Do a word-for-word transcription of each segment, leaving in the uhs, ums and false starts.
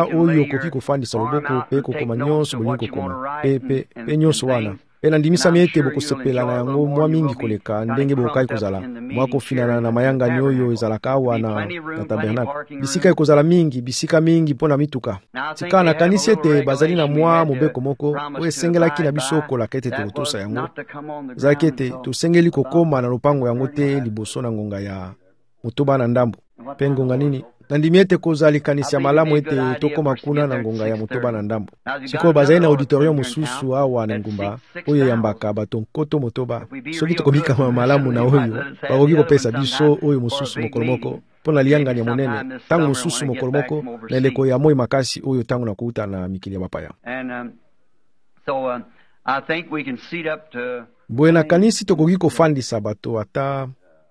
nzela oyo okoki kofandisa loboko mpe kokoma nyonso bolingi kokoma pe, pe, pe nyonso wana mpe nandimisami ete bokosepela na yango mwa mingi koleka ndenge bokai kozala mwa kofinana na mayangani oyo ezalaka awa na, na tabernakle. Bisika ekozala mingi, bisika mingi mpo na mituka. Sika nakanisi ete bazali na mwa mobeko moko oyo esengelaki na biso kolaka ete tokotosa yango, ezalaki ete tosengeli kokoma na lopango yango te liboso na ngonga ya motoba na ndambo. Mpe ngonga nini nandimi ete kozala likanisi ya malamu ete tokoma kuna na ngonga ya motoba na ndambo. Sikoyo bazali na auditorium mosusu awa na ngumba oyo yambaka bato nkoto motoba. Soki tokomika malamu na oyo bakoki kopesa biso oyo mosusu mokolo moko mpona liyangani ya monene ntango mosusu mokolo moko na eleko ya moi makasi oyo ntango na kouta na mikili ya bapaya. Boye nakanisi tokoki kofandisa bato ata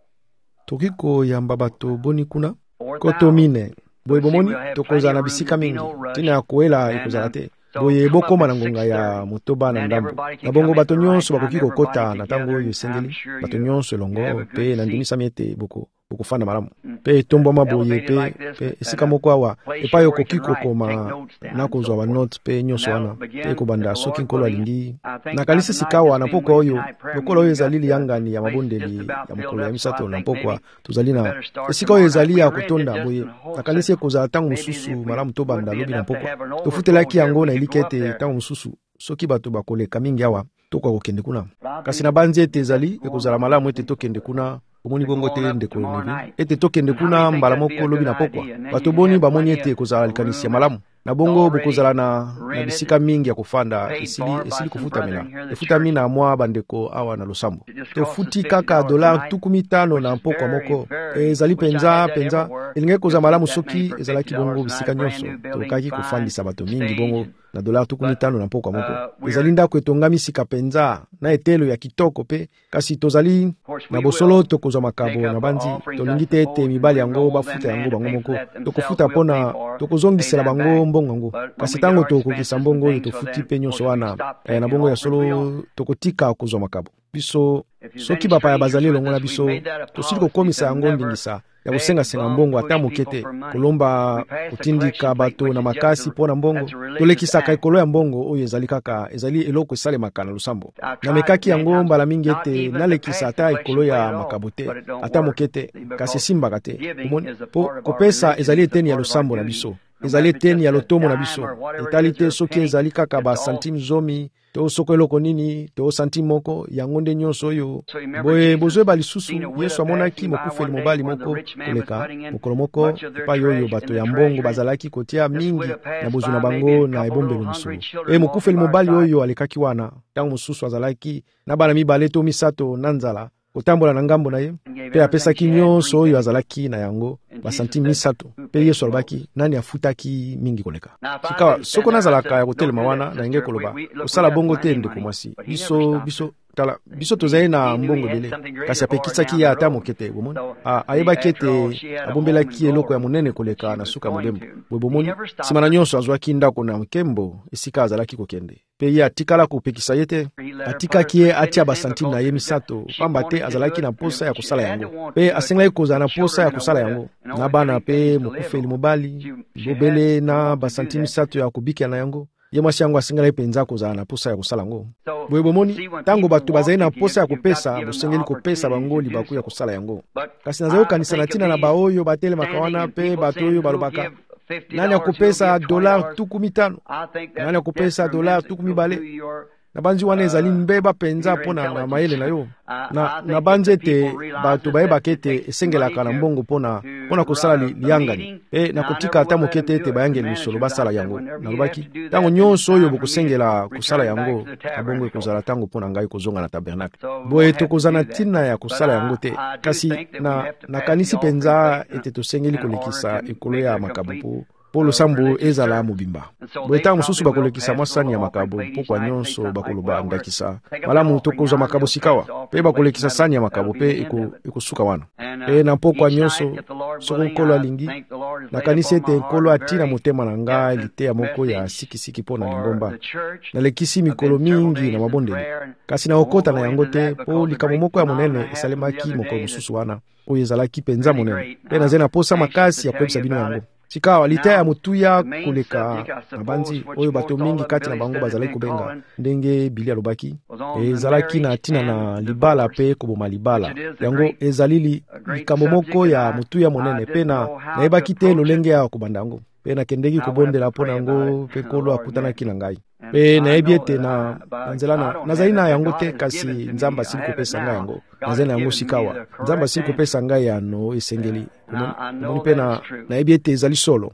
tokoki koyamba bato boni kuna koto mine. Boye bomoni tokozala na bisika mingi tina ya koela ekozala te. Boye bokoma na ngonga ya motoba na ndambo na bongo bato nyonso bakoki kokota na ntango oyo esengeli, bato nyonso elongo mpe nandimisami ete boko bokofanda malamu mpe etombwama boye mpe mpe esika moko awa epai okoki kokoma na kozwa banote mpe nyonso wana mpe kobanda soki nkolo alingi nakanisi sika awa na pokwa oyo lokola oyo ezali liyangani ya mabondeli ya mokolo ya misato na pokwa tozali na esika oyo ezali ya kotonda boye nakanisi ekozala ntango mosusu malamu tobanda lobi na pokwa tofutelaki yango na eliki ete ntango mosusu soki bato bakoleka mingi awa tokoka kokende kuna kasi na banzi ete ezali ekozala malamu ete tokende kuna. Omoni bongo te ndeko nevi ete tokende kuna mbala moko lobi na pokwa bato boni bamoni ete ekozala likanisi ya malamu na bongo bokozala na, na bisika mingi ya kofanda esili, esili kofutamela efutami na mwa bandeko awa na losambo tofuti kaka dolar tuku mitano na mpokwa moko ezali penza penza elingi kozala malamu soki ezalaki bongo bisika nyonso tokaki kofandisa bato mingi bongo na dolar tuku mitano na mpokwa moko ezali ndako etongami sika penza na etelo ya kitoko pe kasi tozali na bosolo tokozwa makabo na banzi tolingi te ete mibali yango bafuta yango bango moko tokofuta mpona tokozongisela bango mbongo yango kasi ntango tokokisa mbongo oyo tofuti mpe nyonso wana na bongo ya solo tokotika kozwa makabo biso soki bapaya bazali elongo na biso tosili kokomisa yango ndingisa ya kosengasenga mbongo ata moke te kolomba kotindika bato na makasi mpo na mbongo tolekisaka ekolo ya mbongo oyo ezali kaka ezali eloko esalemaka na losambo namekaki yango mbala mingi ete nalekisa ata ekolo ya makabo te ata moke te kasi esimbaka te mpo kopesa ezali eteni ya losambo na biso ezali eteni ya lotomo na biso etali te soki ezali kaka ba santime zomi to soko eloko nini to santime moko yango nde nyonso oyo boye bozoyeba lisusu Yesu amonaki mokufeli mobali moko koleka mokolo moko epai oyo bato ya mbongo bazalaki kotia mingi na bozwi na bango na ebombelo misolo e mokufeli mobali oyo alekaki wana ntango mosusu azalaki na bana mibale to misato na nzala kotambola na ngambo na ye mpe apesaki nyonso oyo azalaki na yango basantime misato mpe Yesu alobaki nani afutaki mingi koleka sikawa soko nazalaka ya kotelema wana na yenge koloba kosala bongo te ndeko mwasi biso biso tala biso tozali na mbongo ebele kasi apekisaki ye ata moke te bomoni ayebaki ete abombelaki eloko ya monene koleka na suka modembo boye bomoni nsima na nyonso azwaki ndako na nkembo esika azalaki kokende mpe ye atikala kopekisa ye te atikaki ye atia basantime na ye misato pamba te azalaki na posa ya kosala yango mpe asengelaki kozala na posa ya kosala yango na bana mpe mokufeli mobali bobele na basantime misato ya kobikela na yango ye mwasi yango asengelaki mpenza kozala na posa ya kosala yango boye bomoni ntango bato bazali na posa ya kopesa bosengeli kopesa bango libaku ya kosala yango kasi nazali kokanisa na ntina na baoyo batelemaka wana mpe bato oyo balobaka nani akopesa dolar tuku mitano nani akopesa dolar tuku mibale na banzi wana ezali mbeba penza mpona na mayele na yo na, na banzi ete bato bayebaka ete esengelaka na mbongo mpona mpona kosala li, liyangani e na kotika ata moke te ete bayangeli misolo basala yango nalobaki ntango nyonso oyo bokosengela kosala yango na bongo ekozala ntango mpona ngai kozonga na tabernakle boye tokozala na ntina ya kosala yango te kasi na nakanisi mpenza ete tosengeli kolekisa ekolo ya makabo mpo po losambo ezala mobimba boye ntango mosusu bakolekisa mwa sani ya makabo pokwa nyonso bakoloba ndakisa malamu tokozwa makabo sikawa mpe bakolekisa sani ya makabo mpe ekosuka wana e na pokwa nyonso soko nkolo alingi nakanisi ete nkolo atina motema na ngai liteya moko ya sikisiki mpo na lingomba nalekisi mikolo mingi na mabondeli kasi naokota na yango te mpo likambo moko ya monene esalemaki mokolo mosusu wana oyo ezalaki mpenza monene mpe nazali na posa makasi ya koyebisa bino yango sikawa liteya ya motuya koleka na banzi oyo bato mingi kati na bango bazalaki kobenga ndenge Bili alobaki ezalaki na ntina na libala mpe koboma libala yango ezali likambo moko ya motuya monene mpe na nayebaki te lolenge ya kobanda yango pe nakendeki kobondela mpo na yango mpe nkolo akutanaki na ngai pe nayebi ete na nzela na nazali na yango te kasi nzambe asili kopesa ngai yango nazali na yango sikawa nzambe asili kopesa ngai yano esengeli omoni mpe nayebi ete ezali solo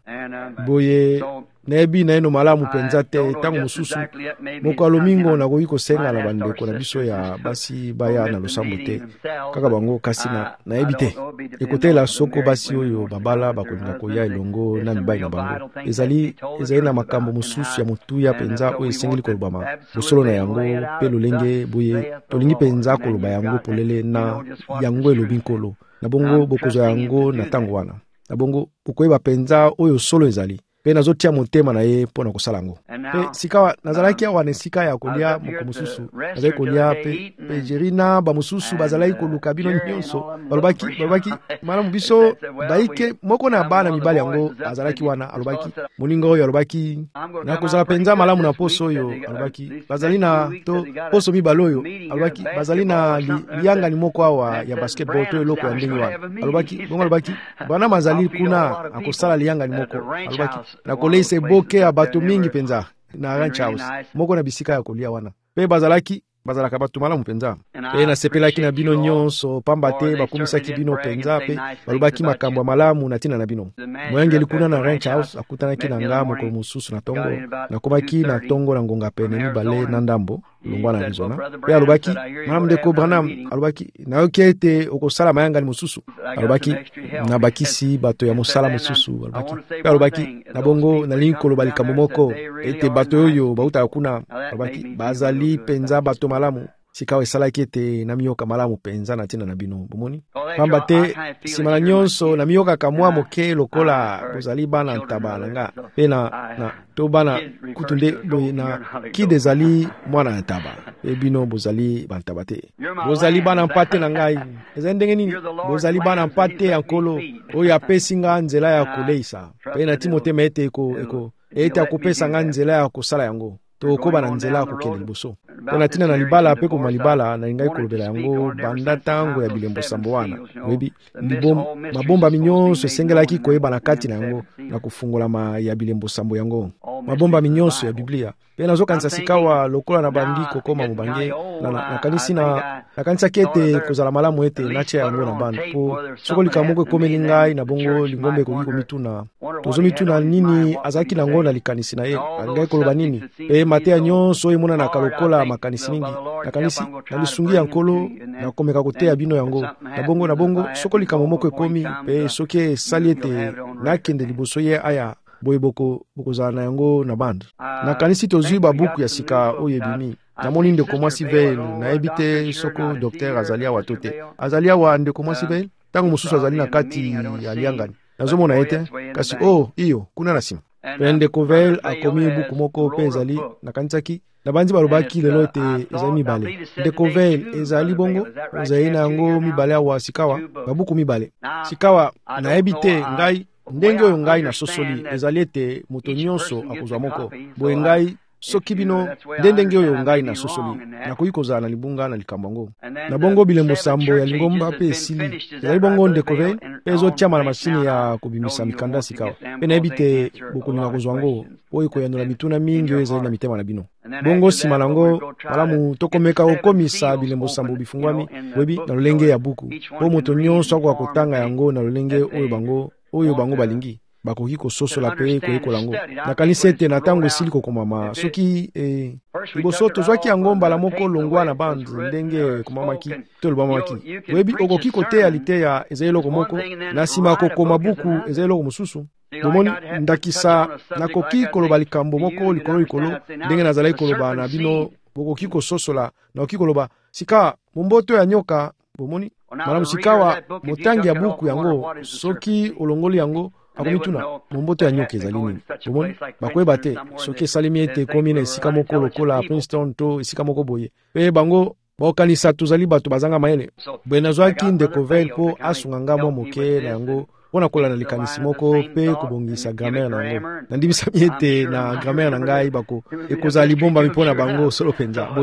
boye nayebi naino malamu mpenza te ntango mosusu moko alomingo nakoki kosenga na bandeko na biso ya basi baya na losambo te kaka bango kasi na nayebi te ekotela soko basi oyo babala bakolinga koya elongo na mibali na bango ezali ezali na makambo mosusu ya motuya mpenza oyo esengeli kolobama bosolo na yango mpe lolenge boye tolingi mpenza koloba yango polele na yango elobi nkolo na bongo bokozwa yango na ntango wana na bongo bokoyeba mpenza oyo solo ezali pe nazotia motema na ye mpo na kosala yango pe sikawa nazalaki awa na esika ya kolia moko mosusu nazali kolia pe pe jerina bamosusu bazalaki koluka bino nyonso balobaki balobaki malamu biso baike moko na bana mibali yango azalaki wana alobaki moninga oyo alobaki nakozala mpenza malamu na poso oyo alobaki bazali na to poso mibali oyo alobaki bazali na li, liyangani moko awa ya basketball to eloko ya ndenge wana alobaki bongo alobaki bana mazali kuna akosala liyangani moko alobaki na koleise boke ya bato mingi penza na ranch house moko na bisika ya kolia wana pe bazalaki bazalaka bato malamu penza pe nasepelaki na bino nyonso pamba te bakumisaki bino penza pe balobaki makambo ya malamu na ntina na bino moyangeli kuna na ranch house akutanaki na nga mokolo mosusu na tongo nakomaki na tongo na ngonga pene mibale na ndambo longwa na Arizona pe alobaki malamu ndeko Branham alobaki nayoki ete okosala mayangani mosusu alobaki nabakisi bato ya mosala mosusu alobaki pe alobaki na bongo nalingi koloba likambo moko ete bato oyo bautaka kuna alobaki bazali penza bato malamu sikawa esalaki ete namiyoka malamu penza na ntina na bino bomoni pamba te nsima na nyonso namiyokaka mwa moke lokola bozali bana ntaba na nga mpe na, na to bana kutu nde boye na kide ezali mwana ntaba mpe bino bozali bantaba te bozali bana mpate na ngai ezali ndenge nini bozali bana mpate ya nkolo oyo apesi nga nzela ya koleisa mpe na ti motema ete eko eko ete akopesa nga nzela ya kosala yango tokoba na nzela ya kokende liboso mpe na ntina na libala mpe koma libala nalingai kolobela yango banda ntango ya bilembo sambo wana oyebi mabomba minyonso esengelaki koyeba na kati na yango na kufungolama ya bilembo sambo yango mabomba minyonso ya biblia mpe nazokanisa sikawa lokola na bandi kokoma mobange nakanisi na nakanisaki ete kozala malamu ete natia yango na banda mpo soko likambo moko ekomeli ngai na bongo lingombe ekoki komituna tozomituna nini azalaki nango na likanisi na ye alingai koloba nini mpe mateya nyonso oyo emonanaka lokola makanisi mingi nakanisi nalisungi ya nkolo nakomeka koteya bino yango na bongo na bongo soko likambo moko ekomi mpe soki esali ete nakende liboso ye aya boye boko bokozala na yango na banda nakanisi tozwi babuku ya sika oyo ebimi namoni ndeko mwasi Veil nayebi te soko docteur azali awa to te azali awa ndeko mwasi Veil ntango mosusu azali na kati ya liangani nazomona ye te kasi o oh, iyo kuna na nsima mpe ndeko Veil akomi buku moko mpe ezali nakanisaki na banzi balobaki lelo ete ezali mibale ndeko Veil ezali bongo ezali na yango mibale awa sikawa babuku mibale sikawa nayebi te ngai ndenge oyo ngai nasosoli ezali ete moto nyonso akozwa moko boye ngai soki bino nde ndenge oyo ngai nasosoli nakoki kozala na libunga na likambo yango na bongo bilembo sambo ya lingomba mpe esili ezali bongo ndeko Veil mpe ezotiama na masini ya kobimisa mikanda sikawa mpe nayebi te bokolinga kozwa yango oyo koyandola mituna mingi oyo ezali na mitema na bino bongo nsima nango malamu tokomeka kokomisa bilembo sambo bifungwami webi na lolenge ya buku mpo moto nyonso akoka kotanga yango na lolenge oyo bango oyo bango balingi bakoki kososola mpe koyekola yango nakanisi ete na ntango esili kokomama soki eh, liboso tozwaki yango mbala moko longwa na bande ndenge ekomamaki to elobamaki oyebi okoki koteya liteya ezali eloko moko na nsima kokoma buku ezali eloko mosusu tomoni ndakisa nakoki koloba likambo moko likolo likolo ndenge nazalaki koloba na bino bokoki kososola nakoki koloba sika momboto ya nyoka bomoni malamu sikawa motangi ya buku yango soki olongoli yango akomituna momboto ya nyoka ezali nini bomoni bakoyeba te soki esalemi ete ekomi na esika moko lokola Princeton to esika moko boye mpe bango baokanisa tozali bato bazanga mayele boye nazwaki ndeko Veil mpo asunga nga mwa moke na yango mpona kolanda likanisi moko mpe kobongisa gramere na yango nandibisami ete na gramere na ngai bako ekozala libombami mpo na bango solo mpenza boye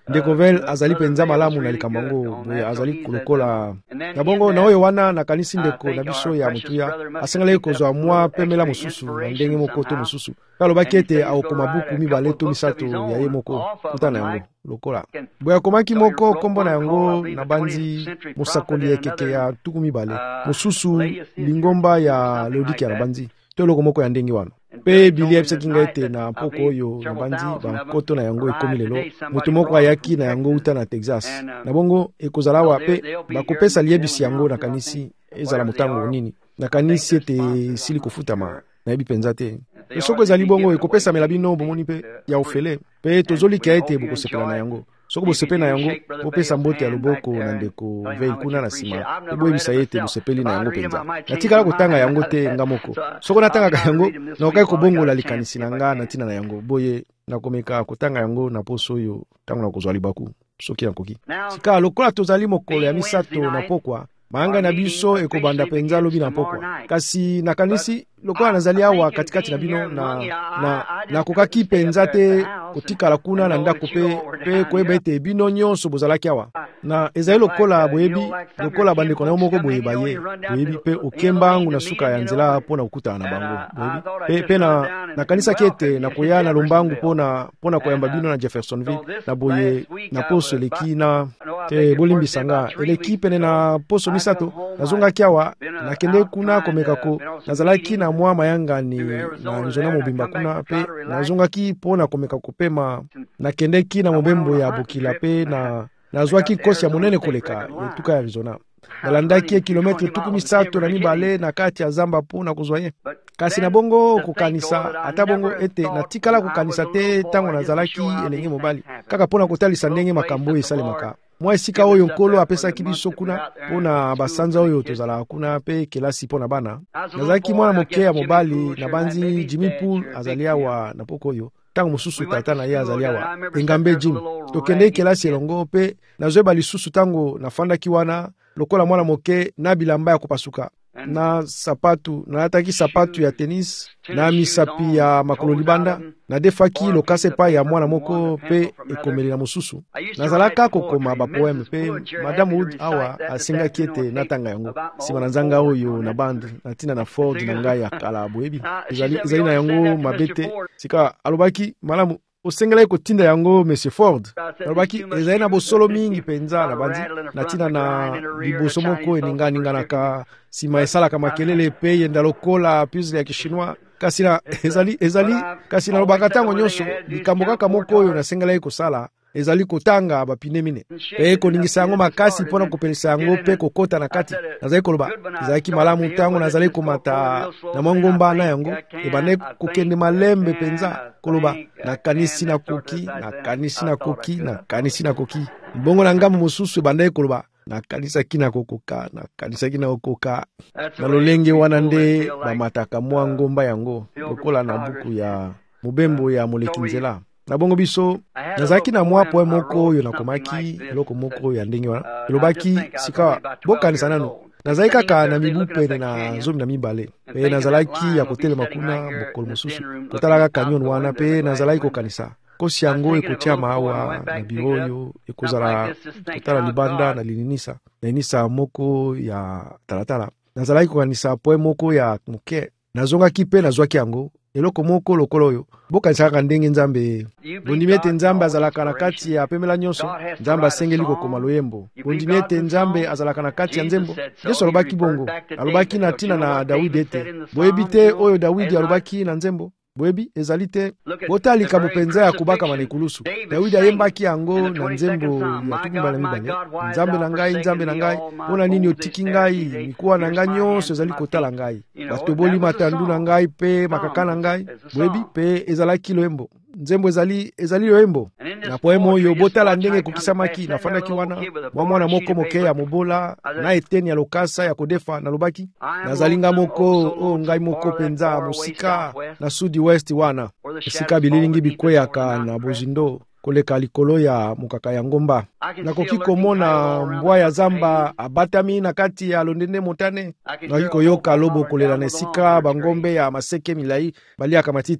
ndeko vel azali penza malamu na likambo yango boye azali kolokola na bongo na oyo wana nakanisi ndeko na biso ya motuya asengelaki kozwa mwa pemela mosusu na ndenge moko to mosusu mpe alobaki ete aokoma buku mibale to misato ya ye moko kuta na yango lokola boye akomaki moko kombo na yango na banzi mosakoli ekeke ya tuku mibale mosusu lingomba ya Laodikia na banzi to eloko moko ya ndenge wana mpe bili ayebisaki ngai ete na mpoko oyo na banzi bankoto na yango ekomi lelo moto moko ayaki na yango uta na Texas na bongo ekozala awa mpe bakopesa liyebisi yango nakanisi ezala motango nini nakanisi ete esili kofutama nayebi mpenza te e soko ezali bongo ekopesamela bino bomoni mpe ya ofele mpe tozolika ete bokosepela na yango soko bosepe na yango bopesa mbote ya loboko na ndeko veil kuna na nsima eboyebisa ye ete bosepeli na yango mpenza natikala kotanga yango te nga moko soko natangaka yango nakokai kobongola likanisi na nga na ntina na yango boye nakomeka kotanga yango na poso oyo ntango nakozwa libaku soki nakoki sika lokola tozali mokolo ya misato na pokwa mayanga na biso ekobanda penza lobi na pokwa kasi nakanisi lokola nazali awa katikati na bino na na nakokaki penza te kotikala kuna na ndako mpe mpe koyeba ete bino nyonso bozalaki awa na ezali lokola boyebi lokola bandeko na yo moko boyeba ye boyebi mpe okemba ngu na suka ya nzela mpo na kokutana na bango boyebi mpe na nakanisaki ete nakoya na lombangu mpona mpona koyamba bino na Jeffersonville na boye na poso eleki na te bolimbisanga eleki pene na poso misato nazongaki awa nakende kuna komekako nazalaki na mwa mayangani na nzona mobimba kuna mpe nazongaki mpo na komeka kopema nakendeki na mobembo ya bokila mpe na nazwaki kosi ya monene koleka etuka ya Arizona nalandaki kilometre tuku misato na mibale na kati ya zamba mpo na kozwa ye kasi na bongo kokanisa ata bongo ete natikala kokanisa te ntango nazalaki elenge mobali kaka mpo na kotalisa ndenge makambo oyo esalemaka mwa esika oyo nkolo apesaki biso kuna mpo na basanza oyo tozalaka kuna mpe kelasi mpo na bana nazalaki mwana moke ya mobali na banzi Jimmy Pool azali awa na poko oyo ntango mosusu tata na ye azali awa engambe Jim tokendeki kelasi elongo mpe nazoyeba lisusu ntango nafandaki wana lokola mwana moke na bilamba ya kopasuka na sapatu nalataki sapatu ya tenis na misapi ya makolo libanda nadefaki lokase pa ya mwana moko mpe ekomeli na mosusu nazalaka kokoma bapoeme mpe Madame Wood awa asengaki ete natanga yango nsima na nzanga oyo na bande natina na Ford na ngai ya kala boyebi ezali, ezali na yango mabete sika alobaki malamu osengelaki kotinda yango Monsieur Ford alobaki ezali na bosolo mingi mpenza na banzi natina na liboso moko eninganinganaka nsima esalaka makelele mpe yenda lokola puzzle ya kishinois kasi na ezali ezali kasi nalobaka ntango nyonso likambo kaka moko oyo nasengelaki kosala ezali kotanga bapine mine mpe koningisa yango makasi mpo na kopelisa yango mpe kokota na kati nazali koloba ezalaki malamu ntango nazali komata na mangomba na yango ebande kokende malembe mpenza koloba nakanisi nakoki nakanisi nakoki nakanisi nakoki mbongo na ngambo mosusu ebandaki koloba nakanisaki nakokoka nakanisaki nakokoka na lolenge wana nde bamataka mwa ngomba yango lokola na buku ya mobembo ya moleki nzela na bongo biso nazalaki na mwa poe moko oyo nakomaki eloko moko ya ndenge wana elobaki sika bokanisa nano nazalaki kaka na mibu pene na zomi na mibale mpe nazalaki ya kotelema kuna mokolo mosusu kotalaka kanion wana mpe nazalaki kokanisa kosi yango ekotiama awa na biro oyo ekozala kotala libanda na lininisa na inisa moko ya talatala nazalaki kokanisa poe moko ya moke nazongaki mpe nazwaki yango eloko moko lokolo oyo bokanisaka ndenge nzambe bondimi ete nzambe azalaka na kati ya pemela nyonso nzambe asengeli kokoma loyembo bondimi ete nzambe azalaka na kati ya nzembo yesu alobaki bongo alobaki na ntina na Dawidi ete boyebi te oyo Dawidi alobaki na nzembo boyebi ezali te botalika mopenza ya kobakama na ekulusu Dawidi ayembaki yango na nzembo ya tuku mbala mibale nzambe na ngai nzambe na ngai mpona nini otiki ngai mikuwa na ngai nyonso ezali kotala ngai batoboli matandu na ngai mpe makaka na ngai boyebi mpe ezalaki loyembo nzembo ezali ezali loyembo na poemo oyo botala ndenge ekokisamaki nafandaki wana mwa mwana moko moke ya mobola na eteni ya lokasa ya kodefa nalobaki nazalinga moko o ngai moko penza mosika na sudi west wana esika bililingi bikweyaka na bozindo koleka likolo ya mokaka ya ngomba nakoki komona mbwa ya zamba abatami na kati ya londende motane nakoki koyoka lobo kolela na esika bangombe ya maseke milai baliaka matiti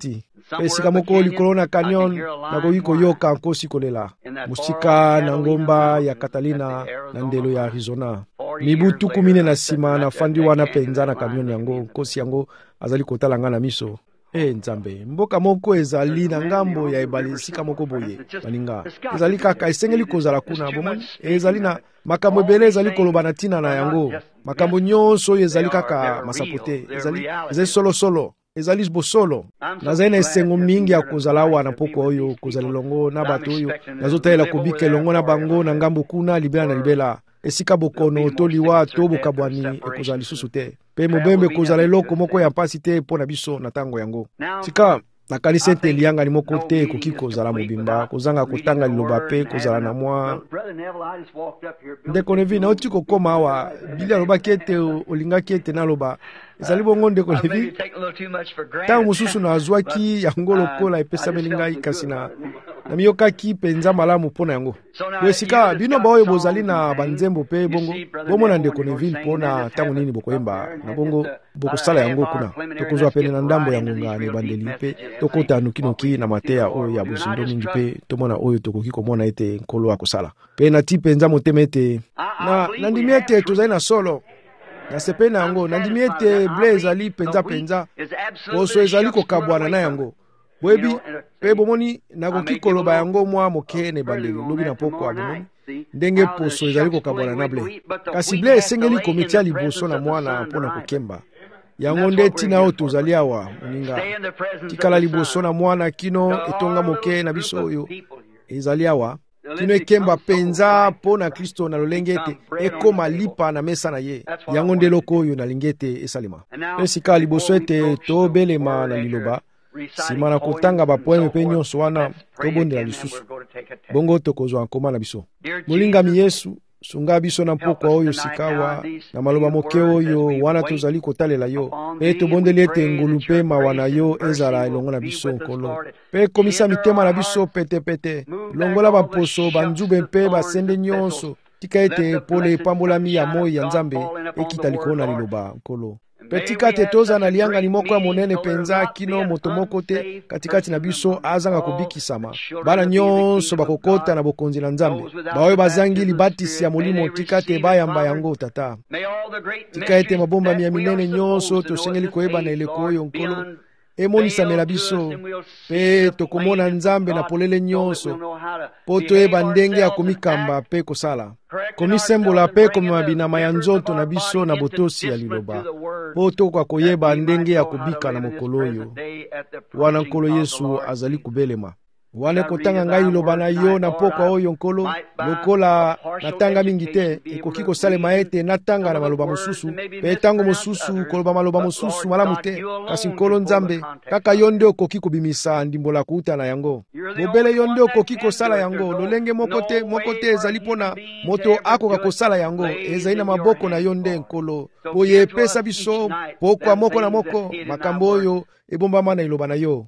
pe esika moko likolo na canyon nakoki koyoka nkosi kolela mosika na ngomba ya Catalina na ndelo ya Arizona. Mibu tuku mine na nsima nafandi wana mpenza na canyon yango, nkosi yango azali kotala nga na miso. E Nzambe, mboka moko ezali na ngambo ya ebale esika moko boye baninga. Ezali kaka esengeli kozala kuna bomoni. Ezali na makambo ebele ezali koloba na tina na yango. Makambo nyonso oyo ezali kaka masapote. Ezali ezali solo solo. Ezali bosolo. Nazali na esengo mingi ya kozala wana poko oyo kozala longo na bato oyo. Nazotayela kobika longo na bango na ngambo kuna libela na libela. Esika bokono to liwa to bokabwani ekozala lisusu te. Pe mobembe kozala eloko moko ya mpasi te mpo na biso na tango yango. Sika nakanisi ete lianga ni moko te ekoki kozala mobimba kozanga kotanga liloba pe kozala na mwa ndeko Nevi nauti kokoma awa bili alobaki ete olingaki ete naloba ezali bongo ndeko Nevi ntango mosusu nazwaki yango lokola epesameli ngai kasi na namiyokaki mpenza malamu mpo na yango. Yo esika bino baoyo bozali na banzembo pe bongo bomona ndeko Neville mpo na ntango nini bokoyemba na bongo bokosala yango kuna tokozwa pene na ndambo ya ngonga na ebandeli mpe tokota nokinoki na mateya oyo ya bozindo mingi mpe tomona oyo tokoki komona ete nkolo akosala pe nati mpenza motema ete na nandimi ete tozali na solo nasepe na yango. Nandimi ete ble ezali penza penza poso ezali kokabwana na yango boyebi pe bomoni nakoki koloba yango mwa moke na ebandeli lobi na poko bomoni ndenge poso ezali kokabwana na ble kasi ble esengeli komitia liboso na mwana mpona kokemba yango nde tina oyo tozali awa moninga tikala liboso na mwana kino etonga moke na biso oyo ezali awa kino ekemba penza mpo na Kristo na lolenge ete ekoma lipa na mesa na ye. Yango nde loko oyo nalingi ete esalema. Esika liboso ete tobelema na liloba nsima na kotanga bapoeme mpe nyonso wana tobondela lisusu bongo tokozwa nkoma na biso. Molingami Yesu, sunga biso na mpokwa oyo sikawa na maloba moke oyo wana tozali kotalela yo pe tobondeli ete ngolu mpe mawa na yo ezala elongo na biso nkolo pe komisa mitema na biso petepete longola baposo banzube mpe basende nyonso tika ete pole epambolami ya moi ya Nzambe ekita likolo na liloba nkolo pe tika te toza na lianga ni moko ya monene penza kino moto moko te katikati na biso azanga kobikisama. Bana nyonso bakokota na bokonzi na Nzambe baoyo bazangi libatisi ya molimo tika te bayamba yango tata. Tika ete mabomba ya minene nyonso tosengeli koyeba na eleko oyo nkolo emonisamela biso pe tokomona Nzambe na polele nyonso po toyeba ndenge ya komikamba pe kosala komisembola pe komema binama ya nzoto na biso na botosi ya liloba po tokoka koyeba ndenge ya kobika na mokolo oyo wana nkolo Yesu azali kubelema. Wane kotanga ngai liloba na yo na pokwa oyo nkolo lokola natanga mingi te ekoki kosalema ete natanga na maloba mosusu pe tango mosusu koloba maloba mosusu malamu te kasi nkolo Nzambe kaka yo nde okoki kobimisa ndimbola kuuta na yango bobele yo nde okoki kosala yango lolenge moko te moko te ezali mpona moto akoka kosala yango ezali na maboko na yo nde nkolo boye epesa biso pokwa moko na moko makambo oyo ebombama na iloba na yo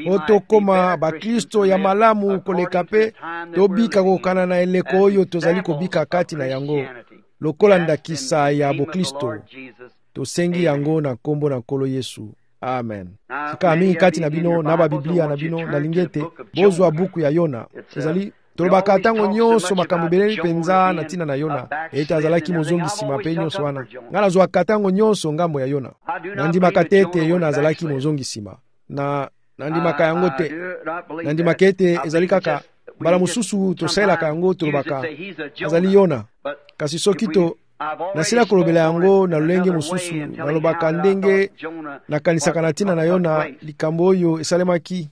otokoma bakristo ya malamu koleka pe tobika kokana na eleko oyo tozali kobika kati na yango lokola ndakisa ya bokristo tosengi yango na kombo na nkolo Yesu amen. Sika mingi kati na bino na babiblia na bino nalingete bozwa buku ya Yona ezali tolobaka ntango nyonso makambo ebele penza na ntina na Yona ete azalaki mozongisima pe nyonso wana nga nazwaka ntango nyonso ngambo ya Yona nandimaka te ete Yona azalaki mozongisima na nandimaka yango te nandimaka ete ezali kaka mbala mosusu tosalelaka yango tolobaka azali Yona kasi soki to nasila kolobela yango na lolenge mosusu nalobaka ndenge nakanisaka na ntina na Yona likambo oyo esalemaki.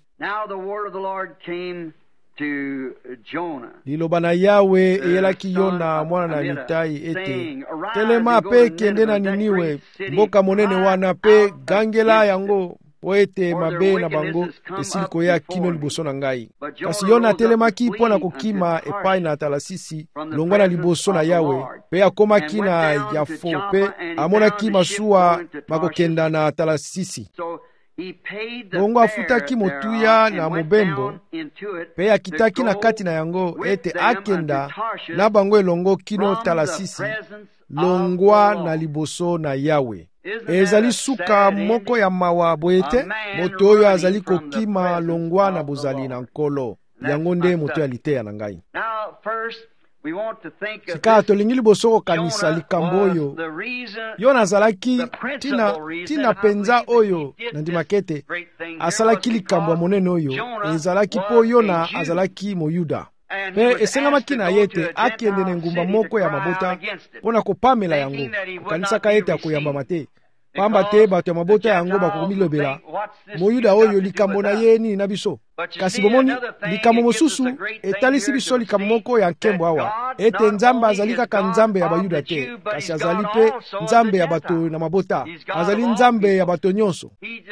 Liloba na Yawe eyelaki Yona mwana na Amitai ete telema pe kende na Niniwe mboka monene wana pe gangela yango po ete mabe na bango esili koya kino liboso na ngai. Kasi Yona atelemaki mpo na kokima epai na Talasisi longwa na liboso na Yawe pe akomaki na Yafo pe amonaki masuwa makokenda na Talasisi bongo afutaki motuya na mobembo pe akitaki na kati na yango ete akenda na bango elongo kino Talasisi longwa na liboso na Yawe. ezali suka moko ya mawa boye te moto oyo azali kokima longwa na bozali na nkolo yango nde moto ya liteya na ngai. Sika tolingi liboso kokanisa likambo oyo Yona azalaki tina, tina penza oyo na ndimakete asalaki likambo ya monene oyo ezalaki po Yona azalaki moyuda pe esengamaki na yete akende na ngumba moko ya mabota mpona kopamela yango okanisaka yete akoyamba mate pamba te bato ya mabota yango bakomilobela moyuda oyo likambo na ye nini na biso. Kasi bomoni likambo mosusu etalisi biso likambo moko ya nkembo awa ete Nzambe azali kaka Nzambe ya bayuda te kasi azali pe Nzambe ya bato na mabota, azali Nzambe ya bato nyonso.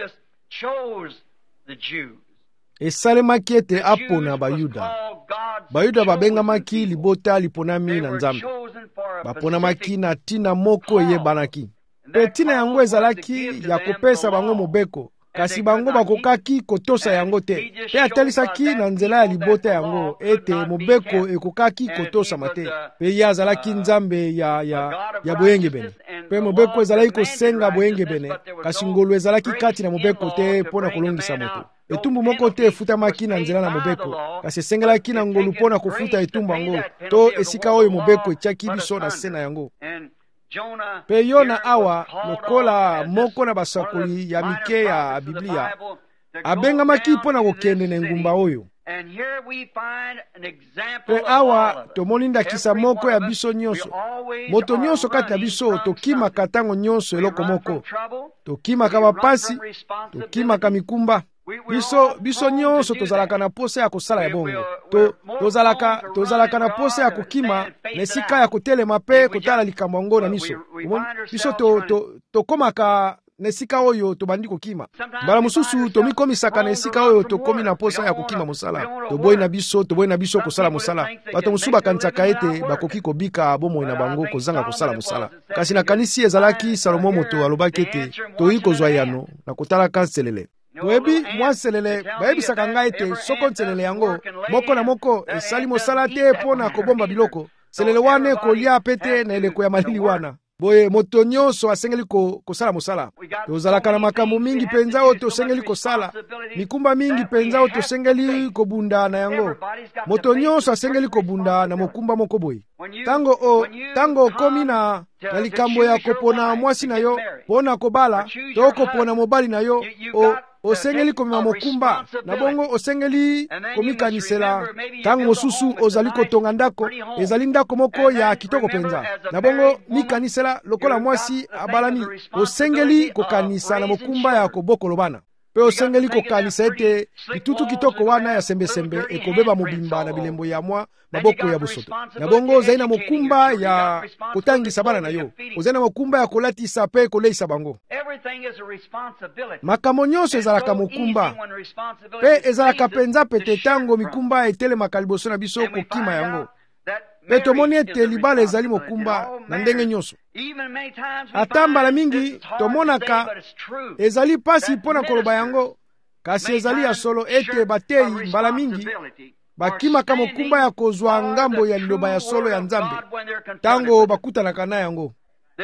Esalemaki ete apona bayuda. Bayuda babengamaki libota liponami na Nzambe, baponamaki na tina moko eyebanaki pe tina yango ezalaki ya kopesa bango mobeko kasi bango bakokaki kotosa yango te pe atalisaki na nzela ya libota yango ete mobeko ekokaki kotosa mate pe ye azalaki Nzambe ya, ya, ya boyengebene pe mobeko ezalaki kosenga boyengebene kasi ngolu ezalaki kati na mobeko te mpona kolongisa moto. Etumbu moko te efutamaki na nzela na mobeko kasi esengelaki na ngolu mpona kofuta etumbu yango to esika oyo mobeko etiaki biso na se na yango. Pe Yona awa lokola moko na basakoli ya mike ya Biblia abengamaki mpona kokende na ngumba oyo. Pe awa tomoni ndakisa moko ya biso nyonso. Moto nyonso kati na biso tokimaka ntango nyonso eloko moko, tokimaka bapasi, tokimaka mikumba. Biso, biso nyonso tozalaka na posa ya kosala ya bongo. To, tozalaka, tozalaka na posa ya kokima na esika ya kotelema pe kotala likambo yango na miso. Biso to, to, tokomaka na esika oyo tobandi kokima. Mbala mosusu tomikomisaka na esika oyo tokomi na posa ya kokima mosala. Toboyi na biso, toboyi na biso kosala mosala. Bato mosusu bakanisaka ete bakoki kobika bomoi na bango kozanga kosala mosala. Kasi na kanisi ezalaki Salomo moto alobaki ete toyi kozwa yano na kotala kanselele. Webi mwaselele bayebisaka ngai ete soko nselele yango moko na moko esali mosala te mpona kobomba biloko selele wane kolia pete na eleko ya malili wana. Boye moto nyonso asengeli ko, kosala mosala. Tozalaka na makambo mingi penza oyo tosengeli kosala, mikumba mingi penza oyo tosengeli kobunda na yango. Moto nyonso asengeli kobunda na mokumba moko boye. Tango o tango komi na na likambo ya kopona mwasi na yo pona kobala to kopona mobali na yo o osengeli komema mokumba na bongo osengeli komikanisela tango mosusu ozali kotonga ndako ezali ndako moko ya kitoko penza na bongo mikanisela lokola mwasi abalami osengeli kokanisa na mokumba ya kobokolo bana pe osengeli kokanisa ete bitutu kitoko wana ya sembe-sembe ekobeba mobimba na bilembo ya mwa maboko ya bosoto na bongo ozali na mokumba ya kotangisa bana na yo, ozali na mokumba ya kolatisa pe koleisa bango. Makambo nyonso ezalaka mokumba pe ezalaka penza pete tango mikumba etelemaka liboso na biso kokima yango. Pe tomoni ete libala ezali mokumba na ndenge nyonso. Ata mbala mingi tomonaka ezali pasi mpona koloba yango kasi ezali ya solo ete batei mbala mingi bakimaka mokumba ya kozwa ngambo ya liloba ya solo ya Nzambe tango bakutanaka na yango.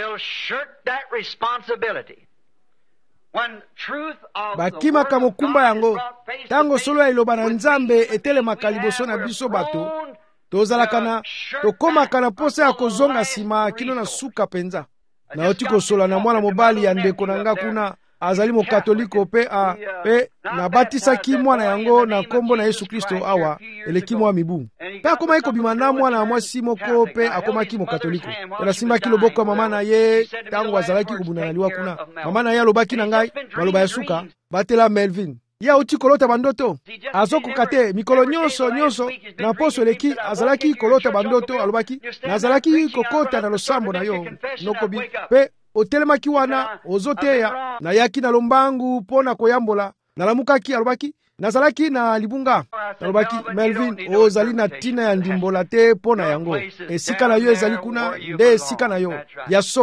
Bakimaka mokumba yango tango solo ya liloba na Nzambe etelemaka liboso na biso bato tozalaka na tokomaka na posa ya kozonga sima kino na suka penza. Na oti kosola na mwana mobali ya ndeko na nga kuna azali mo katoliko pe a pe na batisaki mwana yango na kombo na Yesu Kristo awa eleki mwa mibu. Pe akoma iko bimana mwana mwasi moko pe akomaki mo katoliko. Tala simba kiloboko mama na ye tango azalaki kubuna na liwa kuna. Mama na ye alobaki na ngai maloba ya suka batela Melvin. Ya uti kolota bandoto azoko kate mikolo nyonso nyonso na poso eleki azalaki kolota bandoto alobaki na azalaki kokota na losambo na yo nokobi pe otelemaki wana ozoteya na yaki na lombangu pona koyambola nalamukaki alobaki nazalaki na libunga alobaki Melvin ozali na tina ya ndimbola te pona yango esika na yo ezali kuna nde esika na yo ya solo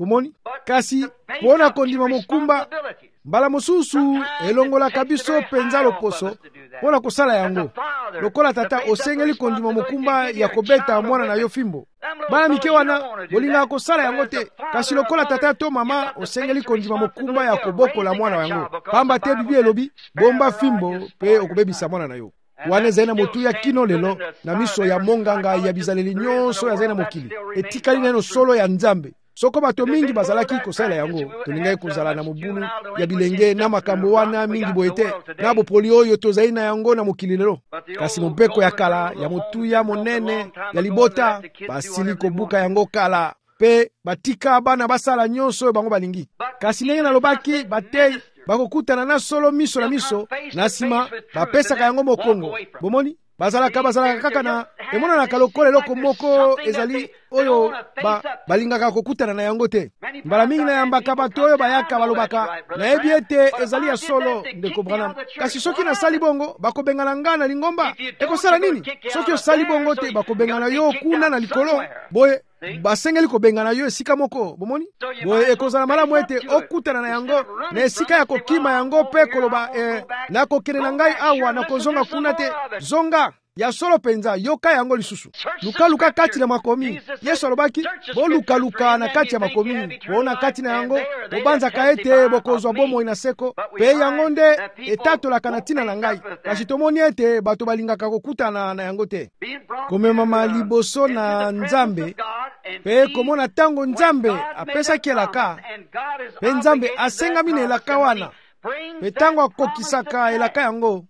pomoni kasi pona kondima mokumba mbala mosusu elongolaka biso penza loposo pona kosala yango lokola tata osengeli kondima mokumba ya kobeta mwana na yo fimbo bana mike wana bolingaka kosala yango te kasi lokola tata to mama osengeli kondima mokumba ya kobokola mwana yango pamba te bibi elobi bomba fimbo mpe okobebisa mwana na yo wana ezali na motuya kino lelo na miso ya monganga ya bizaleli nyonso yazali na mokili etikali nano solo ya Nzambe soko bato mingi bazalaki kosala yango tolingai kozala na mobulu ya bilenge na makambo wana mingi boye te na bopoli oyo tozali na yango na mokili lelo kasi mobeko ya kala ya motuya monene ya libota basili kobuka yango kala mpe batika bana basala nyonso oyo bango balingi kasi ndenge nalobaki batei bakokutana na solo miso na miso na nsima bapesaka yango mokongo bomoni bazalaka bazalaka kaka na emonanaka lokola eloko moko ezali oyo ba, balingaka kokutana na yango te mbala mingi nayambaka bato oyo bayaka balobaka nayebi ete ezali ya solo ndeko Branham kasi soki nasali bongo bakobengana nga na lingomba ekosala nini soki osali bongo te bakobengana yo kuna na likolo boye basengeli kobengana yo esika moko bomoni boye ekozala malamu ete okutana na yango na esika ya kokima yango mpe koloba eh, nakokende na ngai awa nakozonga kuna te zonga ya solo penza yoka yango lisusu lukaluka kati na makomi Yesu alobaki bolukaluka na kati ya makomi bona kati na yango bobanzaka ete bokozwa bomoi na seko pe yango nde etatolaka na ntina na ngai kasi tomoni ete bato balingaka kokutana na yango te komemama liboso na Nzambe pe komona ntango Nzambe apesaki elaka pe Nzambe asengami na elaka wana pe ntango akokisaka elaka yango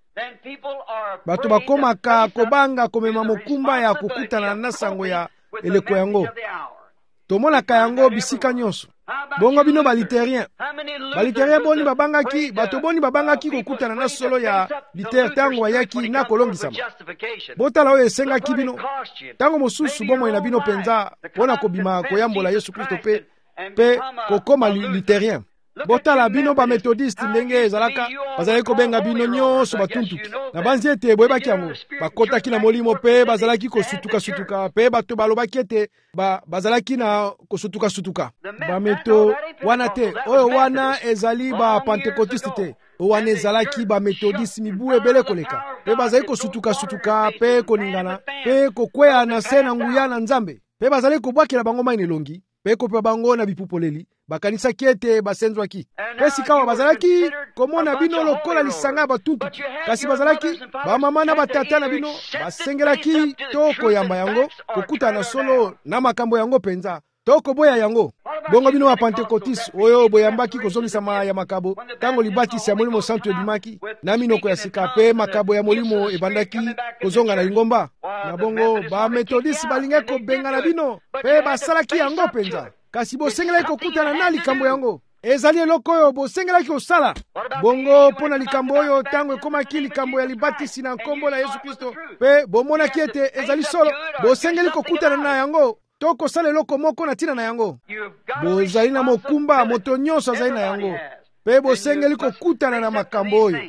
bato bakomaka kobanga komema mokumba ya kokutana na sango ya eleko yango tomonaka yango bisika nyonso bongo bino baliterien baliterien boni babangaki bato boni babangaki kokutana na solo ya litere ntango ayaki na kolongisama botala oyo esengaki bino ntango mosusu bomoi na bino mpenza mpona kobima koyambola Yesu Kristo mpe mpe kokoma literien botala bino bamethodiste ndenge ezalaka bazalaki kobenga bino nyonso batuntuki na banzi ete boyebaki yango bakotaki na molimo mpe bazalaki kosutuka-sutuka mpe bato balobaki ete ba, bazalaki na kosutuka-sutuka bameto wana te oyo wana ezali bapentekotiste te wana ezalaki bamethodiste mibu ebele koleka mpe bazali kosutuka-sutuka mpe koningana mpe kokweya na se na nguya na Nzambe mpe bazali kobwakela bango mai nelongi mpe kopepa bango na bipupoleli bakanisaki ete basenzwaki mpe sikawa bazalaki komona bino lokola lisanga batuntu kasi bazalaki bamama na batata na bino basengelaki to koyamba yango kokutana na solo na makambo yango penza to koboya yango bongo bino bapentekotiste oyo boyambaki kozongisama ya makabo ntango libatisi ya molimo santu ebimaki na minoko ya sika mpe makabo ya molimo ebandaki kozonga na lingomba na bongo bamethodiste balingaki kobengana bino mpe basalaki yango penza kasi bosengelaki kokutana na likambo yango ezali eloko oyo bosengelaki kosala bongo mpo na likambo oyo ntango ekomaki likambo ya libatisi na nkombo na Yesu Kristo mpe bomonaki ete ezali solo bosengeli kokutana na yango to kosala eloko moko na ntina na yango bozali na mokumba moto nyonso azali na yango mpe bosengeli kokutana na makambo oyo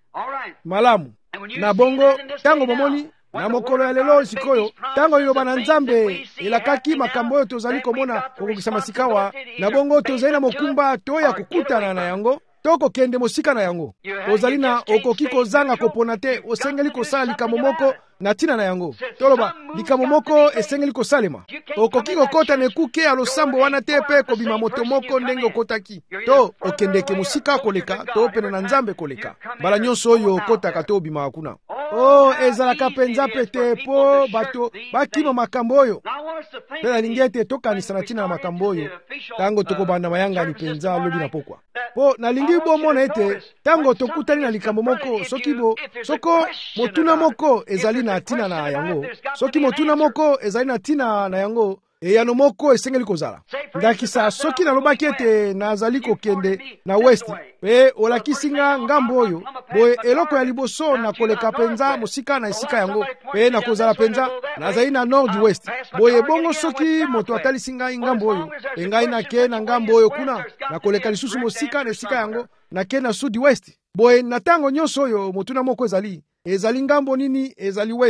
malamu na bongo ntango bomoni na mokolo ya lelo sikoyo ntango liloba na Nzambe elakaki makambo oyo tozali komona kokokisa masikawa na bongo tozali na mokumba to ya kokutana na yango to kokende mosika na yango tozali na okoki kozanga kopona te osengeli kosala likambo moko na ntina na yango toloba likambo moko esengeli kosalema okoki kokota na ekuke ya losambo wana te mpe kobima moto moko ndenge okotaki to okendeke mosika koleka to pene na Nzambe koleka mbala nyonso oyo okotaka to obimaka kuna o ezalaka mpenza pete mpo bato bakima makambo oyo mpe nalingi ete tokanisa na ntina na makambo oyo ntango tokobanda mayangani mpenza lobi na pokwa mpo nalingi bomona ete ntango tokutani na likambo moko soki bo soko motuna moko ezali na ntina na yango soki motuna moko ezali na ntina na yango eyano moko esengeli kozala ndakisa soki nalobaki ete nazali kokende na west mpe olakisi nga ngambo oyo boye eloko ya liboso nakoleka penza mosika na esika yango mpe nakozala penza nazali na nord du west boye bongo soki moto atalisi ngai ngambo oyo engai nake na ngambo oyo kuna nakoleka lisusu mosika na esika yango nake na sud west boye na ntango nyonso oyo motuna moko ezali ezali ngambo nini ezali west